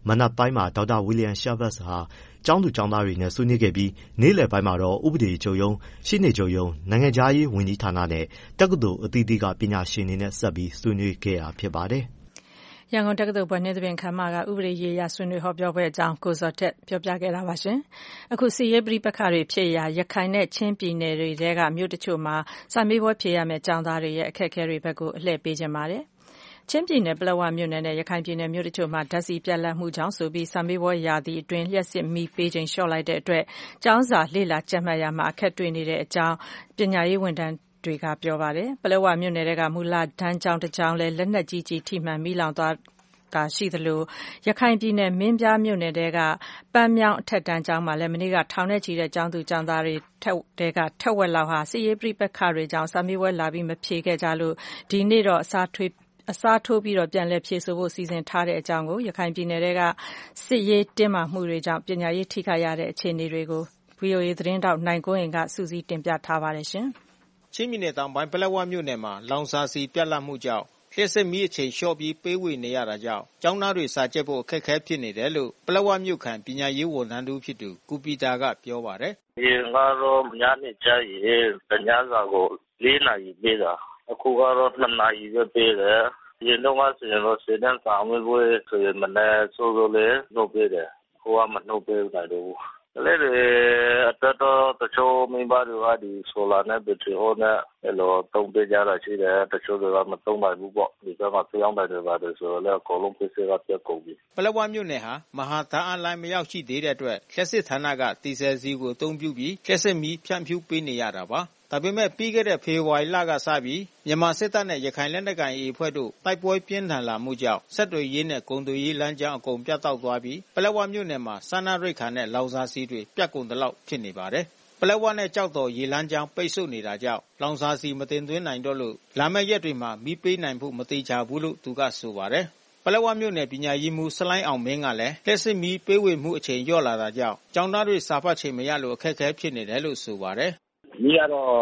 S8: မနက်ပိုင်းမှာဒေါက်တာဝီလျံရှာဗတ်စ်ဟာကျောင်းသူကျောင်းသားတွေနဲ့ဆွေးနွေးခဲ့ပြီးနေ့လယ်ပိုင်းမှာတော့ဥပဒေချုပ်ရုံး၊ရှေ့နေချုပ်ရုံး၊နိုင်ငံခြားရေးဝန်ကြီးဌာနနဲ့တက္ကသိုလ်အသီးသီးကပညာရှင်တွေနဲ့ဆက်ပြီးဆွေးနွေးခဲ့တာဖြစ်ပါတယ်
S7: ရန်ကုန်တက္ကသိုလ်ဘွဲ့နှင်းသဘင်ခန်းမကဥပဒေရေးရာဆွေးနွေးဟောပြောပွဲအကြောင်းကိုဇော်ထက်ပြောပြခဲ့တာပါရှင်။အခုစစ်ရေးပဋိပက္ခတွေဖြစ်ရာရခိုင်နဲ့ချင်းပြည်နယ်တွေထဲကမြို့တချို့မှာစာမေးပွဲဖြေရမယ့်ကျောင်းသားတွေရဲ့အခက်အခဲတွေဘက်ကိုအလှည့်ပေးခြင်းပါတယ်။ချင်းပြည်နယ်ပလက်ဝမြို့နယ်နဲ့ရခိုင်ပြည်နယ်မြို့တချို့မှာဓာတ်ဆီပြတ်လတ်မှုကြောင့်ဆိုပြီးစာမေးပွဲရာသီအတွင်းလျှပ်စစ်မီးပေးချိန်လျှော့လိုက်တဲ့အတွက်ကျောင်းစာလေ့လာကျက်မှတ်ရမှာအခက်တွေ့နေတဲ့အကြောင်းပညာရေးဝန်ထမ်းတွေကပြောပါတယ်။ပလက်ဝမြို့နယ်ကမူလတန်းကျောင်းတစ်ကျောင်းလည်းလက်နက်ကြီးထိမှန်မိလောင်သွားရှိသလိုရခိုင်ပြည်နယ်မင်းပြားမြို့နယ်ကပန်းမြောင်းအထက်တန်းကျောင်းမှာလည်းမနေ့ကထောင်နဲ့ချီတဲ့ကျောင်းသူကျောင်းသားတွေထက်ဝက်လောက်ဟာစစ်ရေးပဋိပက္ခတွေကြောင့်စာမေးပွဲလာပြီးမဖြေခဲ့ကြလို့ဒီနေ့တော့အစားထိုးပြီးပြန်လည်ဖြေဆိုဖို့စီစဉ်ထားတဲ့အကြောင်းကိုရခိုင်ပြည်နယ်ကစစ်ရေးတင်းမာမှုတွေကြောင့်ပညာရေးထိခိုက်ရတဲ့အခြေအနေတွေကို VOA သတင်းတောက်နိုင်ကွန်းအိမ်ကစုစည်းတင်ပြထားပါတယ်ရှင်
S10: ။ချင်းပြည်နယ်တောင်ပိုင်းပလက်ဝမြို့နယ်မှာလောင်စာဆီပြတ်လတ်မှုကြောင့်လျှပ်စစ်မီးအချိန်လျှော့ပြီးပေးဝေနေရတာကြောင့်ကျောင်းသားတွေစာကျက်ဖို့အခက်အခဲဖြစ်နေတယ်လို့ပလက်ဝမြို့ခံပညာရေးဝန်ထမ်းတို့ဖြစ်သူကုပီတာကပြောပါတယ်
S11: ။ဒီကတော့ညနေကျရင်တညစာကို4နာရီပေးတာအခုကတော့2နာရီပဲပေးတယ်။ရင်တော့ဆိုရင်တော့စေတန်းစာမေးပွဲဆိုရင်မနေ့စိုးစိုးလေးလုပ်ပေးတယ်။ဟိုကမလုပ်ပေးနိုင်တော့လေအတတော်တချို့မိဘတွေကဒီဆိုလာနဲ့ဘက်ထရီဟိုနဲ့အဲ့လိုတုံးပေးကြတာရှိတယ်တချို့တွေကမတုံးနိုင်ဘူးပေါ့ဒီကမှာပြောင်းတယ်တွေပါတယ်ဆိုတော့လည်းအကုန်လုံးပြည့်စုံကပြတ်ကုန်ပြီ
S10: ပလက်ဝမြို့နယ်ဟာမဟာဓာတ်အားလိုင်းမရောက်ရှိသေးတဲ့အတွက်လျှက်စစ်ဌာနကတီဆယ်စီကိုအသုံးပြုပြီးလျှက်စစ်မီးဖြန့်ဖြူးပေးနေရတာပါဒါပေမဲ့ပြီးခဲ့တဲ့ဖေဖော်ဝါရီလကစပြီးမြန်မာစစ်တပ်နဲ့ရခိုင်လက်နက်ကိုင်AAဖွဲ့တို့တိုက်ပွဲပြင်းထန်လာမှုကြောင့်ဆက်တွေရေးနဲ့ကုန်သွယ်ရေးလမ်းကြောင်းအကုန်ပြတ်တောက်သွားပြီးပလက်ဝမြို့နယ်မှာစားနပ်ရိက္ခာနဲ့လောင်စာဆီတွေပြတ်ကုန်သလောက်ဖြစ်နေပါတယ်။ပလက်ဝနဲ့ကြောက်တော်ရေလမ်းကြောင်းပိတ်ဆို့နေတာကြောင့်လောင်စာဆီမတင်သွင်းနိုင်တော့လို့လာမယ့်ရက်တွေမှာမီးပေးနိုင်ဖို့မသေးချဘူးလို့သူကဆိုပါတယ်။ပလက်ဝမြို့နယ်ပညာရေးမှူးစလိုင်းအောင်မင်းကလည်းလျှက်စစ်မီးပေးဝေမှုအချိန်လျော့လာတာကြောင့်ကျောင်းသားတွေစာဖတ်ချိန်မရလို့အခက်အခဲဖြစ်နေတယ်လို့ဆိုပါတယ်
S11: ။ဒီကတော့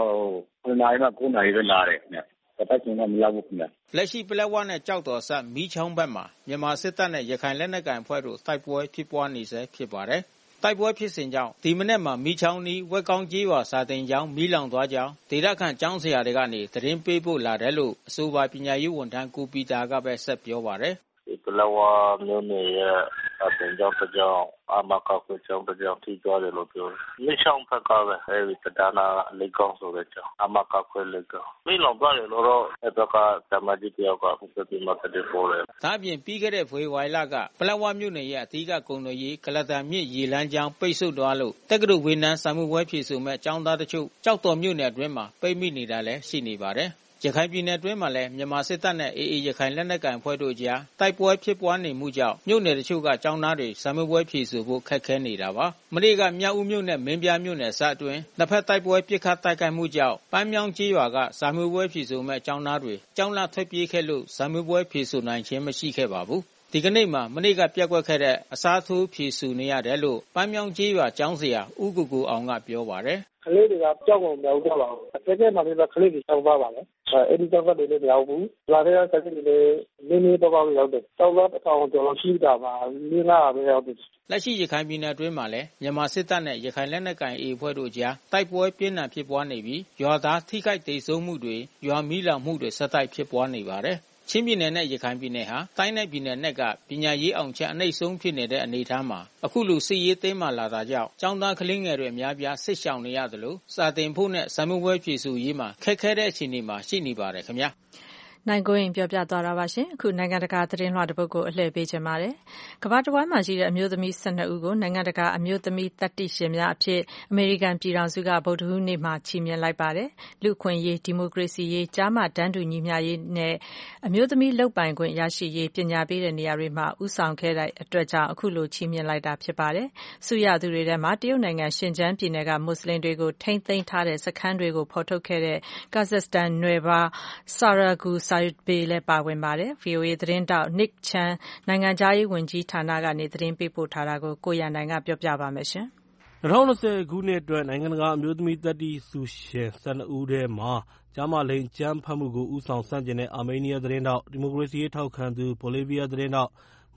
S11: 9နာရီမှ9နာရီပဲလာတယ်ခင်ဗျ။တပတ်ချင်းတော့မရောက်ဘူးခင်ဗျ
S10: ။လက်ရှိပလက်ဝနဲ့ကြောက်တော်ဆက်မီးချောင်းဘက်မှာမြန်မာစစ်တပ်နဲ့ရခိုင်လက်နက်ကိုင်အဖွဲ့တို့တိုက်ပွဲဖြစ်ပွားနေဆဲဖြစ်ပါတယ်။တိုက်ပွဲဖြစ်စဉ်ကြောင့်ဒီမနေ့မှာမီးချောင်းနီးဝက်ကောင်းကြီးရွာစာတင်ကျောင်းမီးလောင်သွားကြောင်းဒေသခံကျောင်းဆရာတွေကနေသတင်းပေးပို့လာတယ်လို့အဆိုပါပညာရေးဝန်ထမ်းကိုပီတာကပဲဆက်ပြောပါတယ်
S11: ။ပလက်ဝမြို့နယ်ရဲ့အတင်ကျောင်းတစ်ကျောင်းအမကခွေကျောင်းတစ်ကျောင်းထိသွားတယ်လို့ပြောတယ်။မြေချောင်းဖက်ကပဲအဲဒီတဒနာလေးကောင်းဆိုတဲ့ကျောင်းအမကခွေလေးကောင်းမီးလောင်သွားတယ်လို့တော့အဲ့ဘက်ကဓမ္မကြီးတယောက်ကပြပြမတဲ့ပေါ်တယ်
S10: ။ဒါ့အပြင်ပြီးခဲ့တဲ့ဖေဖော်ဝါရီလကပလက်ဝမြို့နယ်ရဲ့အဓိကကုန်သွယ်ရေးကလတန်မြစ်ရေလမ်းကြောင်းပိတ်ဆို့သွားလို့တက္ကသိုလ်ဝန်ထမ်းစာမှုပွဲဖြည့်ဆိုမဲ့ကျောင်းသားတို့ကြောက်တော်မြို့နယ်အတွင်းမှာပိတ်မိနေတာလည်းရှိနေပါတယ်။ရခိုင်ပြည်နယ်အတွင်းမှာလည်းမြန်မာစစ်တပ်နဲ့AAရခိုင်လက်နက်ကိုင်အဖွဲ့တို့ကြားတိုက်ပွဲဖြစ်ပွားနေမှုကြောင့်မြို့နယ်တချို့ကကျောင်းသားတွေစာမေးပွဲဖြေဆိုဖို့ခက်ခဲနေတာပါ။မနေ့ကမြောက်ဦးမြို့နဲ့မင်းပြားမြို့နယ်စအတွင်းနှစ်ဖက်တိုက်ပွဲပစ်ခတ်တိုက်ခိုက်မှုကြောင့်ပန်းမြောင်းကျေးရွာကစာမေးပွဲဖြေဆိုမဲ့ကျောင်းသားတွေကျောင်းလာထွက်ပြေးခဲ့လို့စာမေးပွဲဖြေဆိုနိုင်ခြင်းမရှိခဲ့ပါဘူး။ဒီကနေ့မှာမနေ့ကပြက်ကွက်ခဲ့တဲ့အစားထိုးဖြေဆိုနေရတယ်လို့ပန်းမြောင်းကျေးရွာကျောင်းဆရာဦးကိုကိုအောင်ကပြောပါတယ်
S12: ။ကလေးတွေကကြောက်ကုန်မရောက်တော့ပါဘူး။တကယ်မှလည်းကလေးတွေကြောက်ပါပါလေ။အဲဒီကြောက်ကလည်းမရောက်ဘူး။လာတဲ့ကလေးတွေလည်းနည်းတော့ရောက်တယ်။ကြောက်တော့တောင်းတော့ရှိတာပါ။လေးလာပဲရောက်တယ်
S10: ။လက်ရှိရခိုင်ပြည်နယ်အတွင်းမှာလည်းမြန်မာစစ်တပ်နဲ့ရခိုင်လက်နက်ကိုင်AAဖွဲ့တို့ကြားတိုက်ပွဲပြင်းထန်ဖြစ်ပွားနေပြီးရွာသားထိခိုက်ဒေဆုံးမှုတွေရွာမီးလောင်မှုတွေဆက်တိုက်ဖြစ်ပွားနေပါတယ်။ချင်းပြည်နယ်နဲ့ရခိုင်ပြည်နယ်ဟာတိုင်းနယ်ပြည်နယ်နဲ့ကပညာရေးအောင်ချက်အနှိမ့်ဆုံးဖြစ်နေတဲ့အနေအထားမှာအခုလိုစစ်ရေးသိမ်းမာလာတာကြောင့်ကျောင်းသားကလေးငယ်တွေအများပြားစစ်ရှောင်နေရတယ်လို့စာတင်ဖို့နဲ့စာမေးပွဲဖြေဆိုရေးမှာခက်ခဲတဲ့အခြေအနေမှာရှိနေပါတယ်ခင်ဗျာ
S7: နိုင်ကိုရင်ပြောပြသွားတာပါရှင်အခုနိုင်ငံတကာသတင်းလွှာတစ်ပုဒ်ကိုအလှည့်ပေးချင်ပါတယ်ကမ္ဘာတစ်ဝန်းမှာရှိတဲ့အမျိုးသမီး12ဦးကိုနိုင်ငံတကာအမျိုးသမီးတတိရှင်များအဖြစ်အမေရိကန်ပြည်ထောင်စုကဗုဒ္ဓဟူးနေ့မှာချီးမြှင့်လိုက်ပါတယ်လူခွင့်ရေးဒီမိုကရေစီရေးကျားမတန်းတူညီမျှရေးနဲ့အမျိုးသမီးလုပ်ပိုင်ခွင့်ရရှိရေးပညာပေးတဲ့နေရာတွေမှာဦးဆောင်ခဲ့တဲ့အတွက်ကြောင့်အခုလိုချီးမြှင့်လိုက်တာဖြစ်ပါတယ်ဆုရသူတွေထဲမှာတရုတ်နိုင်ငံရှင်ကျန်းပြည်နယ်ကမွတ်စလင်တွေကိုထိန်းသိမ်းထားတဲ့စခန်းတွေကိုဖော်ထုတ်ခဲ့တဲ့ကာဇက်စတန်နွယ်ဘာဆာရာဂူဆာဘေလည်းပါဝင်ပါတယ်။ VOA သတင်းတောက် Nick Chan နိုင်ငံခြားရေးဝန်ကြီးဌာနကနေသတင်းပေးပို့ထားတာကိုကိုရန်နိုင်ကပြောပြပါမယ်ရှင်
S13: ။2020ခုနှစ်အတွက်နိုင်ငံတကာအမျိုးသမီးသတ္တိဆုရှင်12ဦးထဲမှာကျားမလိင်အကြမ်းဖက်မှုကိုဦးဆောင်ဆန့်ကျင်တဲ့အာမေးနီးယားသတင်းတောက်ဒီမိုကရေစီရေးထောက်ခံသူဘိုလီးဗီးယားသတင်းတောက်မ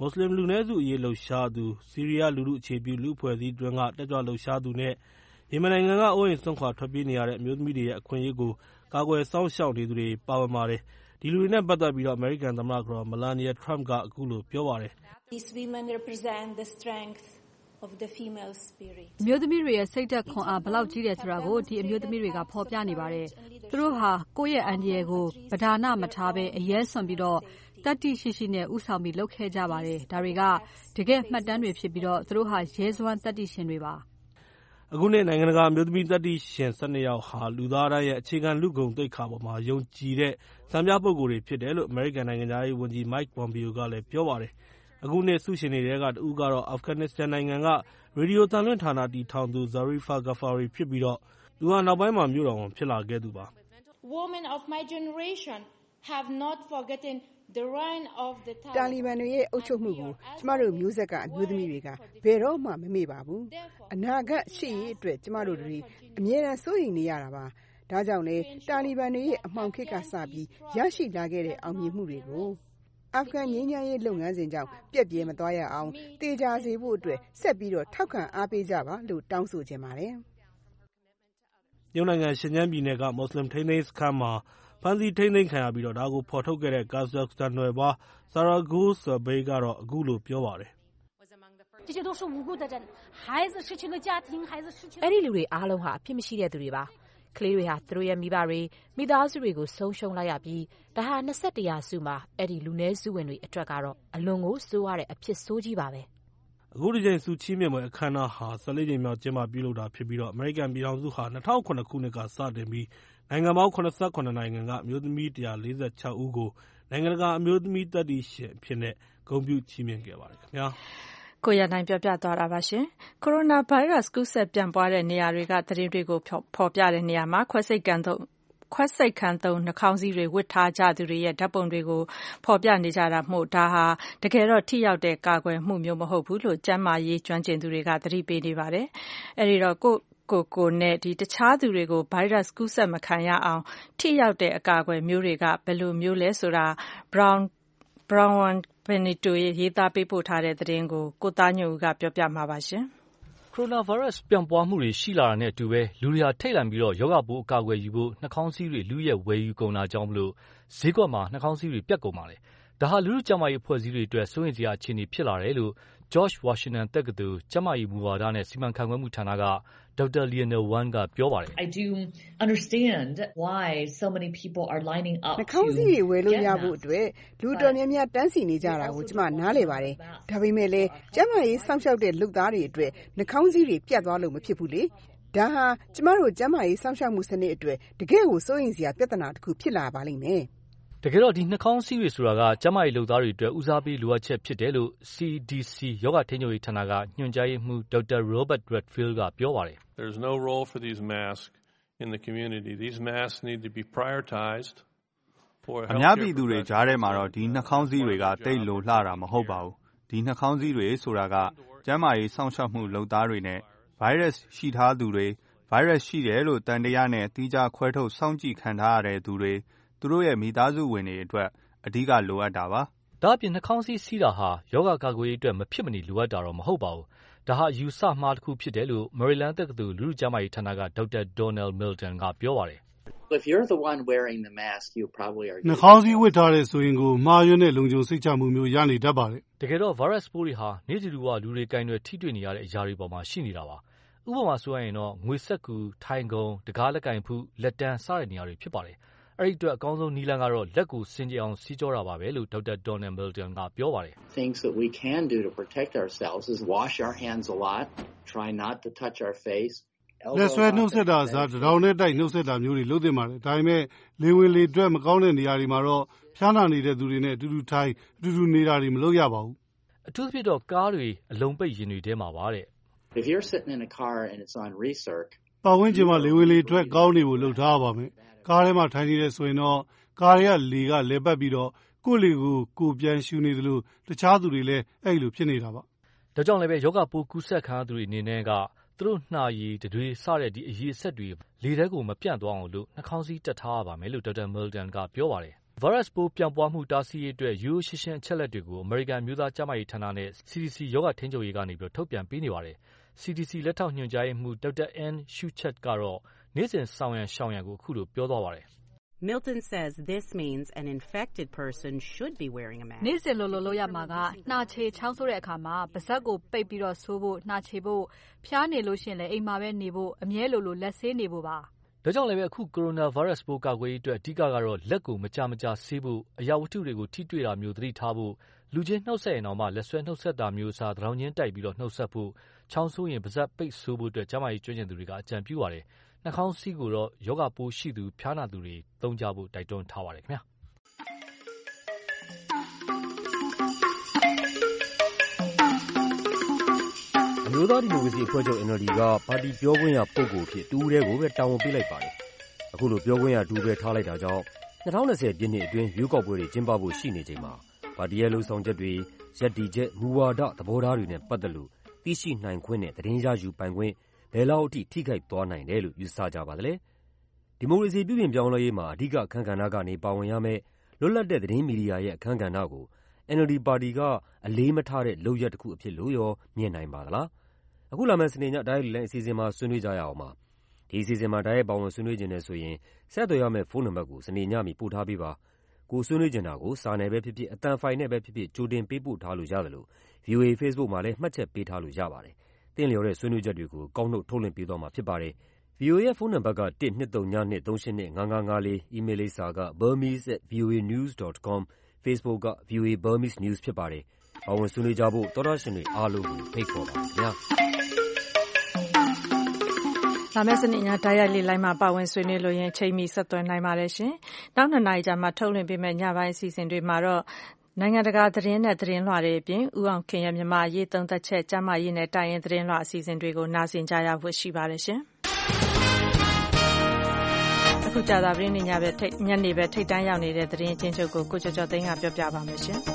S13: မွတ်စလင်လူနည်းစုအရေးလှုပ်ရှားသူ၊ဆီးရီးယားလူထုအခြေပြုလူ့အဖွဲ့အစည်းအတွင်းကတက်ကြွလှုပ်ရှားသူနဲ့ယီမင်နိုင်ငံကအိုးအိမ်စွန့်ခွာထွက်ပြေးနေရတဲ့အမျိုးသမီးတွေရဲ့အခွင့်အရေးကိုကာကွယ်စောင့်ရှောက်နေသူတွေပါဝင်ပါတယ်။ဒီလူတွေနဲ့ပတ်သက်ပြီးအမေရိကန်သမ္မတကတော် Melania Trump ကအခုလိုပြောပါတယ်။
S14: These women represent the strength of the female spirit.
S1: အမျိုးသမီးတွေရဲ့စိတ်ဓာတ်ခွန်အားဘယ်လောက်ကြီးတယ်ဆိုတာကိုဒီအမျိုးသမီးတွေကဖော်ပြနေပါတယ်။သူတို့ဟာကိုယ့်ရဲ့အန္တရာယ်ကိုပဓာနမထားဘဲအရေးစွန့်ပြီးတော့တတ္တိရှိရှိနဲ့ဥဆောင်ပြီးလုပ်ခဲ့ကြပါတယ်။ဒါတွေကတကယ်မှတ်တမ်းတွေဖြစ်ပြီးတော့သူတို့ဟာရဲစွမ်းတတ္တိရှင်တွေပါ
S13: ။အခုနှစ်နိုင်ငံတကာအမျိုးသမီးတတ္တိရှင်12ယောက်ဟာလူသားတိုင်းရဲ့အခြေခံလူ့ဂုဏ်သိက္ခာပေါ်မှာယုံကြည်တဲ့စံပြပုဂ္ဂိုလ်တွေဖြစ်တယ်လို့အမေရိကန်နိုင်ငံသားရေးဝန်ကြီး Mike Pompeo ကလည်းပြောပါတယ်။အခုနှစ်ဆုရှင်တွေထဲကတဦးကတော့အာဖဂန်နစ္စတန်နိုင်ငံကရေဒီယိုသံလွှင့်ဌာနတည်ထောင်သူ Zarifa Ghaffari ဖြစ်ပြီးတော့သူဟာနောက်ပိုင်းမှာမြို့တော်ဝန်ဖြစ်လာခဲ့သူပါ
S14: ။ Women of my generation have not forgotten the reign of the Taliban.
S15: တာလီဘန်တွေရဲ့အုပ်ချုပ်မှုကိုကျမတို့မျိုးဆက်ကအမျိုးသမီးတွေကဘယ်တော့မှမမေ့ပါဘူး။အနာဂတ်ရှေ့ရေးအတွက်ကျမတို့တွေအမြဲတမ်းစိုးရိမ်နေရတာပါ။ဒါကြောင့်လေတာလီဘန်တွေရဲ့အမှောင်ခေတ်ကစပြီးရရှိလာခဲ့တဲ့အောင်မြင်မှုတွေကိုအာဖဂန်ငြိမ်းချမ်းရေးလုပ်ငန်းစဉ်ကြောင့်ပြက်ပြဲမသွားရအောင်တေချာစေဖို့အတွက်ဆက်ပြီးတော့ထောက်ခံအားပေးကြပါလို့တောင်းဆိုချင်ပါတယ်
S13: ။မြို့နိုင်ငံရှင်ကျန်းပြည်နယ်ကမွတ်စလင်ထိန်းသိမ်းစခန်းမှာဖမ်းဆီးထိန်းသိမ်းခံရပြီးတော့ဒါကိုဖော်ထုတ်ခဲ့တဲ့ကာဇက်စတန်နွယ်ဖွား Saragul Sabay ကတော့အခုလိုပြောပါတယ်
S16: ။အဲ့ဒီလူတွေအားလုံးဟာအဖြစ်မရှိတဲ့သူတွေပါ။ကလေးတွေဟာသူတို့ရဲ့မိဘတွေမိသားစုတွေကိုဆုံးရှုံးလိုက်ရပြီးဒါဟာ21ရာစုမှာအဲ့ဒီလူနည်းစုဝင်တွေအတွက်ကတော့အလွန်ကိုစိုးရတဲ့အဖြစ်ဆိုးကြီးပါပဲ
S13: ။အခုဒီချိန်ဆုချီးမြှင့်ပွဲအခမ်းအနားဟာ14ကြိမ်မြောက်ကျင်းပပြုလုပ်တာဖြစ်ပြီးတော့အမေရိကန်ပြည်ထောင်စုဟာ2009ခုနှစ်ကစတင်ပြီးနိုင်ငံပေါင်း89နိုင်ငံကအမျိုးသမီး146ဦးကိုနိုင်ငံတကာအမျိုးသမီးတတ္တိရှင်အဖြစ်နဲ့ဂုဏ်ပြုချီးမြှင့်ခဲ့ပါတယ်ခင်ဗျာ
S7: ။ကိုရနိုင်ပြောပြသွားတာပါရှင်။ကိုရိုနာဗိုင်းရပ်စ်ကူးစက်ပြန့်ပွားတဲ့နေရာတွေကသတင်းတွေကိုဖော်ပြတဲ့နေရာမှာခွဲစိတ်ခန်းသုံးနှာခေါင်းစည်းတွေဝတ်ထားကြသူတွေရဲ့ဓာတ်ပုံတွေကိုဖော်ပြနေကြတာမို့ဒါဟာတကယ်တော့ထိရောက်တဲ့ကာကွယ်မှုမျိုးမဟုတ်ဘူးလို့ကျန်းမာရေးကျွမ်းကျင်သူတွေကသတိပေးနေပါတယ်။အဲဒီတော့ကိုနဲ့တခြားသူတွေကိုဗိုင်းရပ်စ်ကူးစက်မခံရအောင်ထိရောက်တဲ့အကာအကွယ်မျိုးတွေကဘယ်လိုမျိုးလဲဆိုတာ Brown Benito ရဲ့ရေးသားပေးပို့ထားတဲ့သတင်းကိုကိုသားညွန့်ဦးကပြောပြမှာပါရှင်
S6: ။ကိုရိုနာဗိုင်းရပ်စ်ပြန့်ပွားမှုတွေရှိလာတာနဲ့အတူပဲလူတွေဟာထိတ်လန့်ပြီးတော့ရောဂါပိုးအကာအကွယ်ယူဖို့နှာခေါင်းစည်းတွေလူရဲ့ဝယ်ယူကုန်တာကြောင့်မလို့ဈေးကွက်မှာနှာခေါင်းစည်းတွေပြတ်ကုန်ပါလေ။ဒါဟာလူထုကျန်းမာရေးအဖွဲ့အစည်းတွေအတွက်စိုးရိမ်စရာအခြေအနေဖြစ်လာတယ်လို့ George Washington တက္ကသိုလ်ကျန်းမာရေးမူဝါဒနဲ့စီမံခန့်ခွဲမှုဌာနကဒေါက်တာ Lionel Wan ကပြောပါတယ်။
S17: I do understand why so many people are lining up
S15: နှာခေါင်းစည်းတွေဝယ်လို့ရဖို့အတွက်လူတော်များများတန်းစီနေကြတာကိုကျမနားလည်ပါတယ်။ဒါပေမဲ့လည်းကျန်းမာရေးစောင့်ရှောက်တဲ့လုပ်သားတွေအတွက်နှာခေါင်းစည်းတွေပြတ်သွားလို့မဖြစ်ဘူးလေ။ဒါဟာကျမတို့ကျန်းမာရေးစောင့်ရှောက်မှုစနစ်အတွက်တကယ်ကိုစိုးရိမ်စရာပြဿနာတစ်ခုဖြစ်လာပါလိမ့်မယ်။
S6: တကယ်တော့ဒီနှာခေါင်းစည်းတွေဆိုတာကကျန်းမာရေးလုပ်သားတွေအတွက်ဦးစားပေးလိုအပ်ချက်ဖြစ်တယ်လို့ CDC ရောဂါထိန်းချုပ်ရေးဌာနကညွှန်ကြားရေးမှူးဒေါက်တာ Robert Redfield ကပြောပါတယ်။
S18: There's no role for these masks in the community. These masks need to be prioritized for
S19: အများပြည်သူတွေကြားထဲမှာတော့ဒီနှာခေါင်းစည်းတွေကတိတ်လိုလှတာမဟုတ်ပါဘူး။ဒီနှာခေါင်းစည်းတွေဆိုတာကကျန်းမာရေးစောင့်ရှောက်မှုလုပ်သားတွေနဲ့ဗိုင်းရပ်စ်ရှိထားသူတွေဗိုင်းရပ်စ်ရှိတယ်လို့တန်တရားနဲ့သီးခြားခွဲထုတ်စောင့်ကြည့်ခံထားရတဲ့သူတွေသူတို့ရဲ့မိသားစုဝင်တွေအတွက်အဓိကလိုအပ်တာပါ
S6: ။ဒါအပြင်နှာခေါင်းစည်းစီးတာဟာယောဂကာကွယ်ရေးအတွက်မဖြစ်မနေလိုအပ်တာတော့မဟုတ်ပါဘူး။ဒါဟာယူဆမှားတစ်ခုဖြစ်တယ်လို့ Maryland တက္ကသိုလ်လူထုကျန်းမာရေးဌာနကဒေါက်တာ Donald Milton ကပြောပါတယ်
S20: ။ If you're the one wearing the mask, you probably are.
S21: နှာခေါင်းစည်းဝတ်ထားတဲ့ဆိုရင်ကိုမှားယွင်းတဲ့လုံခြုံစိတ်ချမှုမျိုးရနေတတ်ပါတယ်
S6: ။တကယ်တော့ဗိုင်းရပ်စ်ပိုးတွေဟာနေ့တူကလူတွေကင်တွေထိတွေ့နေရတဲ့အရာတွေပေါ်မှာရှိနေတာပါ။ဥပမာဆိုရင်တော့ငွေစက္ကူထိုင်ကုန်တကားလက်ကင်ဖူးလက်တန်းစတဲ့နေရာတွေဖြစ်ပါတယ်။အဲ့ဒီအတွက်အကောင်းဆုံးနည်းလမ်းကတော့လက်ကိုစင်ကြယ်အောင်စီးကြောတာပါပဲလို့ဒေါက်တာ Donald Milton ကပြောပါတယ်
S20: ။ Things that we can do to protect ourselves is wash our hands a lot, try not to touch our face.
S21: လက်ဆွဲနှုတ်ဆက်တာအစားတရောင်နဲ့တိုက်နှုတ်ဆက်တာမျိုးတွေလုပ်သင့်ပါတယ်။ဒါပေမဲ့လေဝင်လေထွက်မကောင်းတဲ့နေရာတွေမှာတော့ဖျားနာနေတဲ့သူတွေနဲ့အတူတူထိုင်အတူတူနေတာတွေမလုပ်ရပါဘူး
S6: ။အထူးသဖြင့်တော့ကားတွေအလုံးပိတ်ယာဉ်တွေထဲမှာပါတဲ့
S20: ။ If you're sitting in a car and it's on recirc
S21: ပတ်ဝန်းကျင်မှာလေဝင်လေထွက်ကောင်းနေဖို့လုပ်ထားပါမယ်။ကားထဲမှာထိုင်နေတဲ့ဆိုရင်တော့ကားရဲ့လေကလဲပတ်ပြီးတော့ကိုယ့်လေကိုပြန်ရှူနေသလိုတခြားသူတွေလည်းအဲ့လိုဖြစ်နေတာပါ
S6: ။ဒါကြောင့်လည်းပဲယောဂပိုးကူးစက်ခံရသူတွေအနေနဲ့ကသူတို့နှာရည်တွေစတဲ့ဒီအရည်အဆက်တွေလေထဲကိုမပြန့်သွားအောင်လို့နှာခေါင်းစည်းတပ်ထားရပါမယ်လို့ဒေါက်တာ Milton ကပြောပါတယ်။ဗိုင်းရပ်စ်ပိုးပြန့်ပွားမှုတားဆီးရေးအတွက်ရိုးရိုးရှင်းရှင်းအချက်အလက်တွေကိုအမေရိကန်အမျိုးသားကျန်းမာရေးဌာနနဲ့ CDC ရောဂါထိန်းချုပ်ရေးကနေထုတ်ပြန်ပေးနေပါတယ်။ CDC လက်ထောက်ညွှန်ကြားရေးမှူး Dr. Anne Schuchat ကတော့နေ့စဉ်ဆောင်ရန်ရှောင်ရန်ကိုအခုလိုပြောသွားပါတယ်။
S4: Milton says this means an infected person should be wearing a mask.
S1: နေ့စဉ်လိုလုပ်ရမှာကနှာချေချောင်းဆိုးတဲ့အခါမှာပါးစပ်ကိုပိတ်ပြီးဆိုးဖို့နှာချေဖို့ဖျားနေလို့ရှင်လည်းအိမ်မှာပဲနေဖို့အမြဲလိုလက်ဆေးနေဖို့ပါ
S6: ဒါကြောင့်လည်းအခုကိုရိုနာဗိုင်းရပ်စ်ပိုးကာကွယ်ရေးအတွက်အဓိကတော့လက်ကိုမကြာမကြာဆေးဖို့အရာဝတ္ထုတွေကိုထိတွေ့တာမျိုးသတိထားဖို့လူချင်းနှုတ်ဆက်ရင်တော့မှလက်ဆွဲနှုတ်ဆက်တာမျိုးစားသတောင်ချင်းတိုက်ပြီးနှုတ်ဆက်ဖို့ချောင်းဆိုးရင်ပါးစပ်ပိတ်ဆိုးဖို့အတွက်ကျန်းမာရေးကျွမ်းကျင်သူတွေကအကြံပြုပါတယ်နှာခေါင်းစည်းကိုတော့ယောဂပိုးရှိသူဖျားနာသူတွေသုံးကြဖို့တိုက်တွန်းထားပါတယ်ခင်ဗျာ
S2: အမျိုးသားဒီမိုကရေစီအဖွဲ့ချုပ် NLD ကပါတီပြောခွင့်ရပုဂ္ဂိုလ်ဖြစ်တူတဲ့ကိုပဲတာဝန်ပေးလိုက်ပါတယ်။အခုလိုပြောခွင့်ရတူပဲထားလိုက်တာကြောင့်2020ပြည့်နှစ်အတွင်းရွေးကောက်ပွဲတွေကျင်းပဖို့ရှိနေချိန်မှာပါတီရဲ့လှုပ်ဆောင်ချက်တွေရပ်တည်ချက်မူဝါဒသဘောထားတွေနဲ့ပတ်သက်လို့သိရှိနိုင်ခွင့်နဲ့သတင်းရယူပိုင်ခွင့်ဘယ်လောက်အထိထိခိုက်သွားနိုင်တယ်လို့ယူဆကြပါသလဲ။ဒီမိုကရေစီပြုပြင်ပြောင်းလဲရေးမှာအဓိကအခန်းကဏ္ဍကနေပါဝင်ရမယ့်လွတ်လပ်တဲ့သတင်းမီဒီယာရဲ့အခန်းကဏ္ဍကို NLD ပါတီကအလေးမထားတဲ့လုပ်ရပ်တစ်ခုအဖြစ်လို့ရောမြင်နိုင်ပါသလား။အခုလာမယ့်စနေညတိုက်ရိုက်လိုင်းအစီအစဉ်မှာဆွေးနွေးကြရအောင်ပါ။ဒီအစီအစဉ်မှာတိုက်ရိုက်ပါဝင်ဆွေးနွေးခြင်းနဲ့ဆိုရင်ဆက်သွယ်ရမယ့်ဖုန်းနံပါတ်ကိုစနေညမီပို့ထားပေးပါ။ကိုဆွေးနွေးချင်တာကိုစာနယ်ပဲဖြစ်ဖြစ်အသံဖိုင်နဲ့ပဲဖြစ်ဖြစ်ကြိုတင်ပေးပို့ထားလို့ရတယ်လို့ VOA Facebook မှာလည်းမှတ်ချက်ပေးထားလို့ရပါတယ်။သင်လျော်တဲ့ဆွေးနွေးချက်တွေကိုကောက်နှုတ်ထုတ်လွှင့်ပေးသွားမှာဖြစ်ပါတယ်။ VOA ရဲ့ဖုန်းနံပါတ်က12323855554 အီးမေးလ်လိပ်စာက burmese@voanews.com Facebook က VOA Burmese News ဖြစ်ပါတယ်။ပါဝင်ဆွေးနွေးကြဖို့သောတရှင်တွေအားလုံးကိုဖိတ်ခေါ်ပါတယ်ခင်ဗျာ။
S7: လာမယ့်စနေညတိုက်ရိုက်လေလိုင်းမှာပါဝင်ဆွေးနွေးလို့ရင်ချိန်မီဆက်သွယ်နိုင်ပါတယ်ရှင်။နောက်2နာရီကြာမှထုတ်လွှင့်ပေးမယ့်ညပိုင်းအစီအစဉ်တွေမှာတော့နိုင်ငံတကာသတင်းနဲ့သတင်းလွှာတွေအပြင်ဦးအောင်ခင်ရဲ့မြန်မာရေးသုံးသက်ချက်ကျန်းမာရေးနဲ့တိုင်းရင်းသတင်းလွှာအစီအစဉ်တွေကိုနားဆင်ကြရဖို့ရှိပါတယ်ရှင်။အခုကြာသပတေးနေ့ညနေပဲထိတ်တန်းရောက်နေတဲ့သတင်းအချင်းချုပ်ကိုကျော်ကျော်သိန်းကပြောပြပါမယ်ရှင်။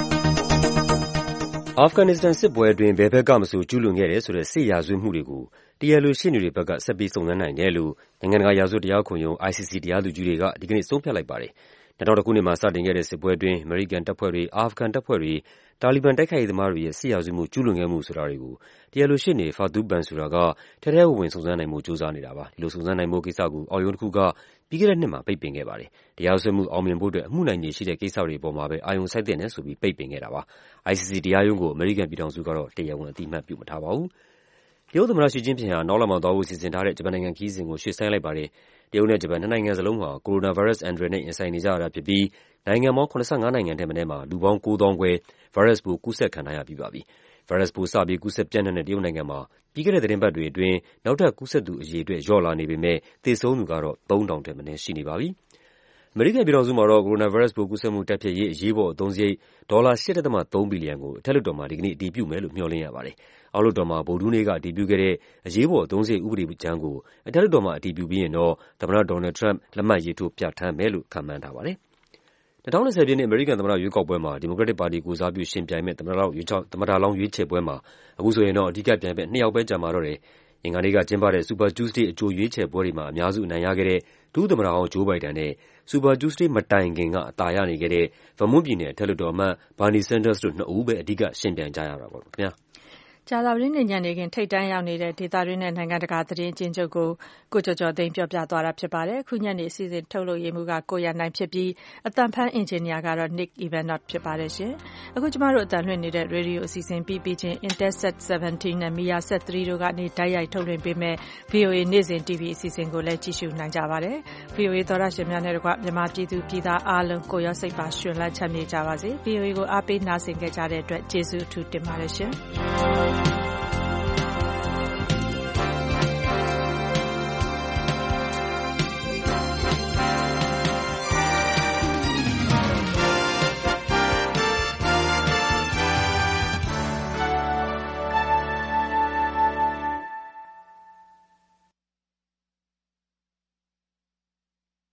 S2: အာဖဂန်နစ္စတန်စစ်ပွဲအတွင်းဘယ်ဘက်ကမဆိုကျူးလွန်ခဲ့တယ်ဆိုတဲ့စစ်ရာဇဝတ်မှုတွေကိုတရားလိုရှေ့နေတွေဘက်ကဆက်ပြီးစုံစမ်းနိုင်တယ်လို့နိုင်ငံတကာရာဇဝတ်တရားခုံရုံး ICC တရားသူကြီးတွေကဒီကနေ့ဆုံးဖြတ်လိုက်ပါတယ်။2000ခုနှစ်မှာစတင်ခဲ့တဲ့စစ်ပွဲအတွင်းအမေရိကန်တပ်ဖွဲ့တွေအာဖဂန်တပ်ဖွဲ့တွေတာလီဘန်တိုက်ခိုက်ရေးသမားတွေရဲ့စစ်ရာဇဝတ်မှုကျူးလွန်ခဲ့မှုဆိုတာတွေကိုတရားလိုရှေ့နေ Fatou Bensouda ကထဲထဲဝင်စုံစမ်းနိုင်မှုကြိုးစားနေတာပါ။ဒီလိုစုံစမ်းနိုင်မှုကိစ္စကိုအောက်ရုံးတစ်ခုကပြီးခဲ့တဲ့နှစ်မှာပိတ်ပင်ခဲ့ပါတယ်။တရားစွဲမှုအောင်မြင်ဖို့အတွက်အမှုနိုင်ခြေရှိတဲ့ကိစ္စတွေအပေါ်မှာပဲအာရုံစိုက်သင့်တယ်ဆိုပြီးပိတ်ပင်ခဲ့တာပါ။ ICC တရားရုံးကိုအမေရိကန်ပြည်ထောင်စုကတော့တရားဝင်အသိအမှတ်ပြုမထားပါဘူး။တရုတ်သမ္မတရှီကျင့်ဖျင်ဟာနောက်လမှာသွားဖို့စီစဉ်ထားတဲ့ဂျပန်နိုင်ငံခရီးစဉ်ကိုရွှေ့ဆိုင်းလိုက်ပါတယ်။တရုတ်နဲ့ဂျပန်နှစ်နိုင်ငံစလုံးဟာကိုရိုနာဗိုင်းရပ်စ်အန္တရာယ်နဲ့ရင်ဆိုင်နေကြရတာဖြစ်ပြီးနိုင်ငံပေါင်း75နိုင်ငံထက်မနည်းမှာလူပေါင်း9,000 ခွဲဗိုင်းရပ်စ်ပိုးကူးစက်ခံထားရပြီးပါပြီ။ဗိုင်းရပ်စ်ပိုးစပြီးကူးစက်ပြန့်နှံ့တဲ့တရုတ်နိုင်ငံမှာပြီးခဲ့တဲ့သီတင်းပတ်တွေအတွင်းနောက်ထပ်ကူးစက်သူအရေအတွက်လျော့လာနေပေမဲ့သေဆုံးသူကတော့3,000 ထက်မနည်းရှိနေပါပြီ။အမေရိကန်ပြည်ထောင်စုမှာတော့ကိုရိုနာဗိုင်းရပ်စ်ပိုးကူးစက်မှုတိုက်ဖျက်ရေးအရေးပေါ်အသုံးစရိတ်ဒေါ်လာ 8.3 ဘီလီယံကိုအထက်လွှတ်တော်မှာဒီကနေ့အတည်ပြုမယ်လို့မျှော်လင့်ရပါတယ်။အောက်လွှတ်တော်မှာဗုဒ္ဓဟူးနေ့ကအတည်ပြုခဲ့တဲ့အရေးပေါ်အသုံးစရိတ်ဥပဒေကြမ်းကိုအထက်လွှတ်တော်မှာအတည်ပြုပြီးရင်တော့သမ္မတဒေါ်နယ်လ်ဒ် ထရမ့်ပ်လက်မှတ်ရေးထိုးပြဋ္ဌာန်းမယ်လို့ခန့်မှန်းထားပါတယ်။2020ပြည့်နှစ်အမေရိကန်သမ္မတရွေးကောက်ပွဲမှာဒီမိုကရက်တစ်ပါတီကိုယ်စားပြုယှဉ်ပြိုင်မယ့်သမ္မတလောင်းရွေးချယ်ပွဲမှာအခုဆိုရင်တော့အဓိကပြိုင်ဘက်2ယောက်ပဲကျန်ပါတော့တယ်။အင်္ဂါနေ့ကကျင်းပတဲ့ Super Tuesday အကြိုရွေးချယ်ပွဲတွေမှာအများစုအနိုင်ရခဲ့တဲ့ဒုသမ္မတဟောင်း Joe Biden နဲ့ Super Tuesday မတိုင်ခင်ကအသာရနေခဲ့တဲ့ Vermont ပြည်နယ်အထက်လွှတ်တော်အမတ် Bernie Sanders တို့နှစ်ဦးပဲအဓိကယှဉ်ပြိုင်ကြရတာပေါ့ခင်ဗျာ။
S7: ကြာသပတေးနေ့ညနေခင်းထိတ်တန်းရောက်နေတဲ့ဒေသတွင်းနဲ့နိုင်ငံတကာသတင်းအကျဉ်းချုပ်ကိုကျော်ကျော်သိန်းပြောပြသွားတာဖြစ်ပါတယ်။ခုညနေအစီအစဉ်ထုတ်လုပ်ရေးမှူးကကိုရနိုင်ဖြစ်ပြီးအသံဖမ်းအင်ဂျင်နီယာကတော့ Nick Ivanov ဖြစ်ပါတယ်ရှင်။အခုကျမတို့အသံလွှင့်နေတဲ့ရေဒီယိုအစီအစဉ်ပြီးချင်း Intelsat 17နဲ့ Media-Sat 3တို့ကနေတိုက်ရိုက်ထုတ်လွှင့်ပေးမဲ့ VOA နေ့စဉ် TV အစီအစဉ်ကိုလည်းကြည့်ရှုနိုင်ကြပါတယ်။ VOA သောတရှင်များနဲ့တကွမြန်မာပြည်သူပြည်သားအားလုံးကိုရောစိတ်ပါရှင်လန်းချမ်းမြေ့ကြပါစေ။ VOA ကိုအားပေးနားဆင်ကြတဲ့အတွက်ကျေးဇူးအထူးတင်ပါတယ်ရှင်။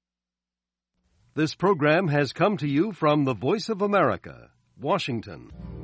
S22: This program has come to you from the Voice of America, Washington.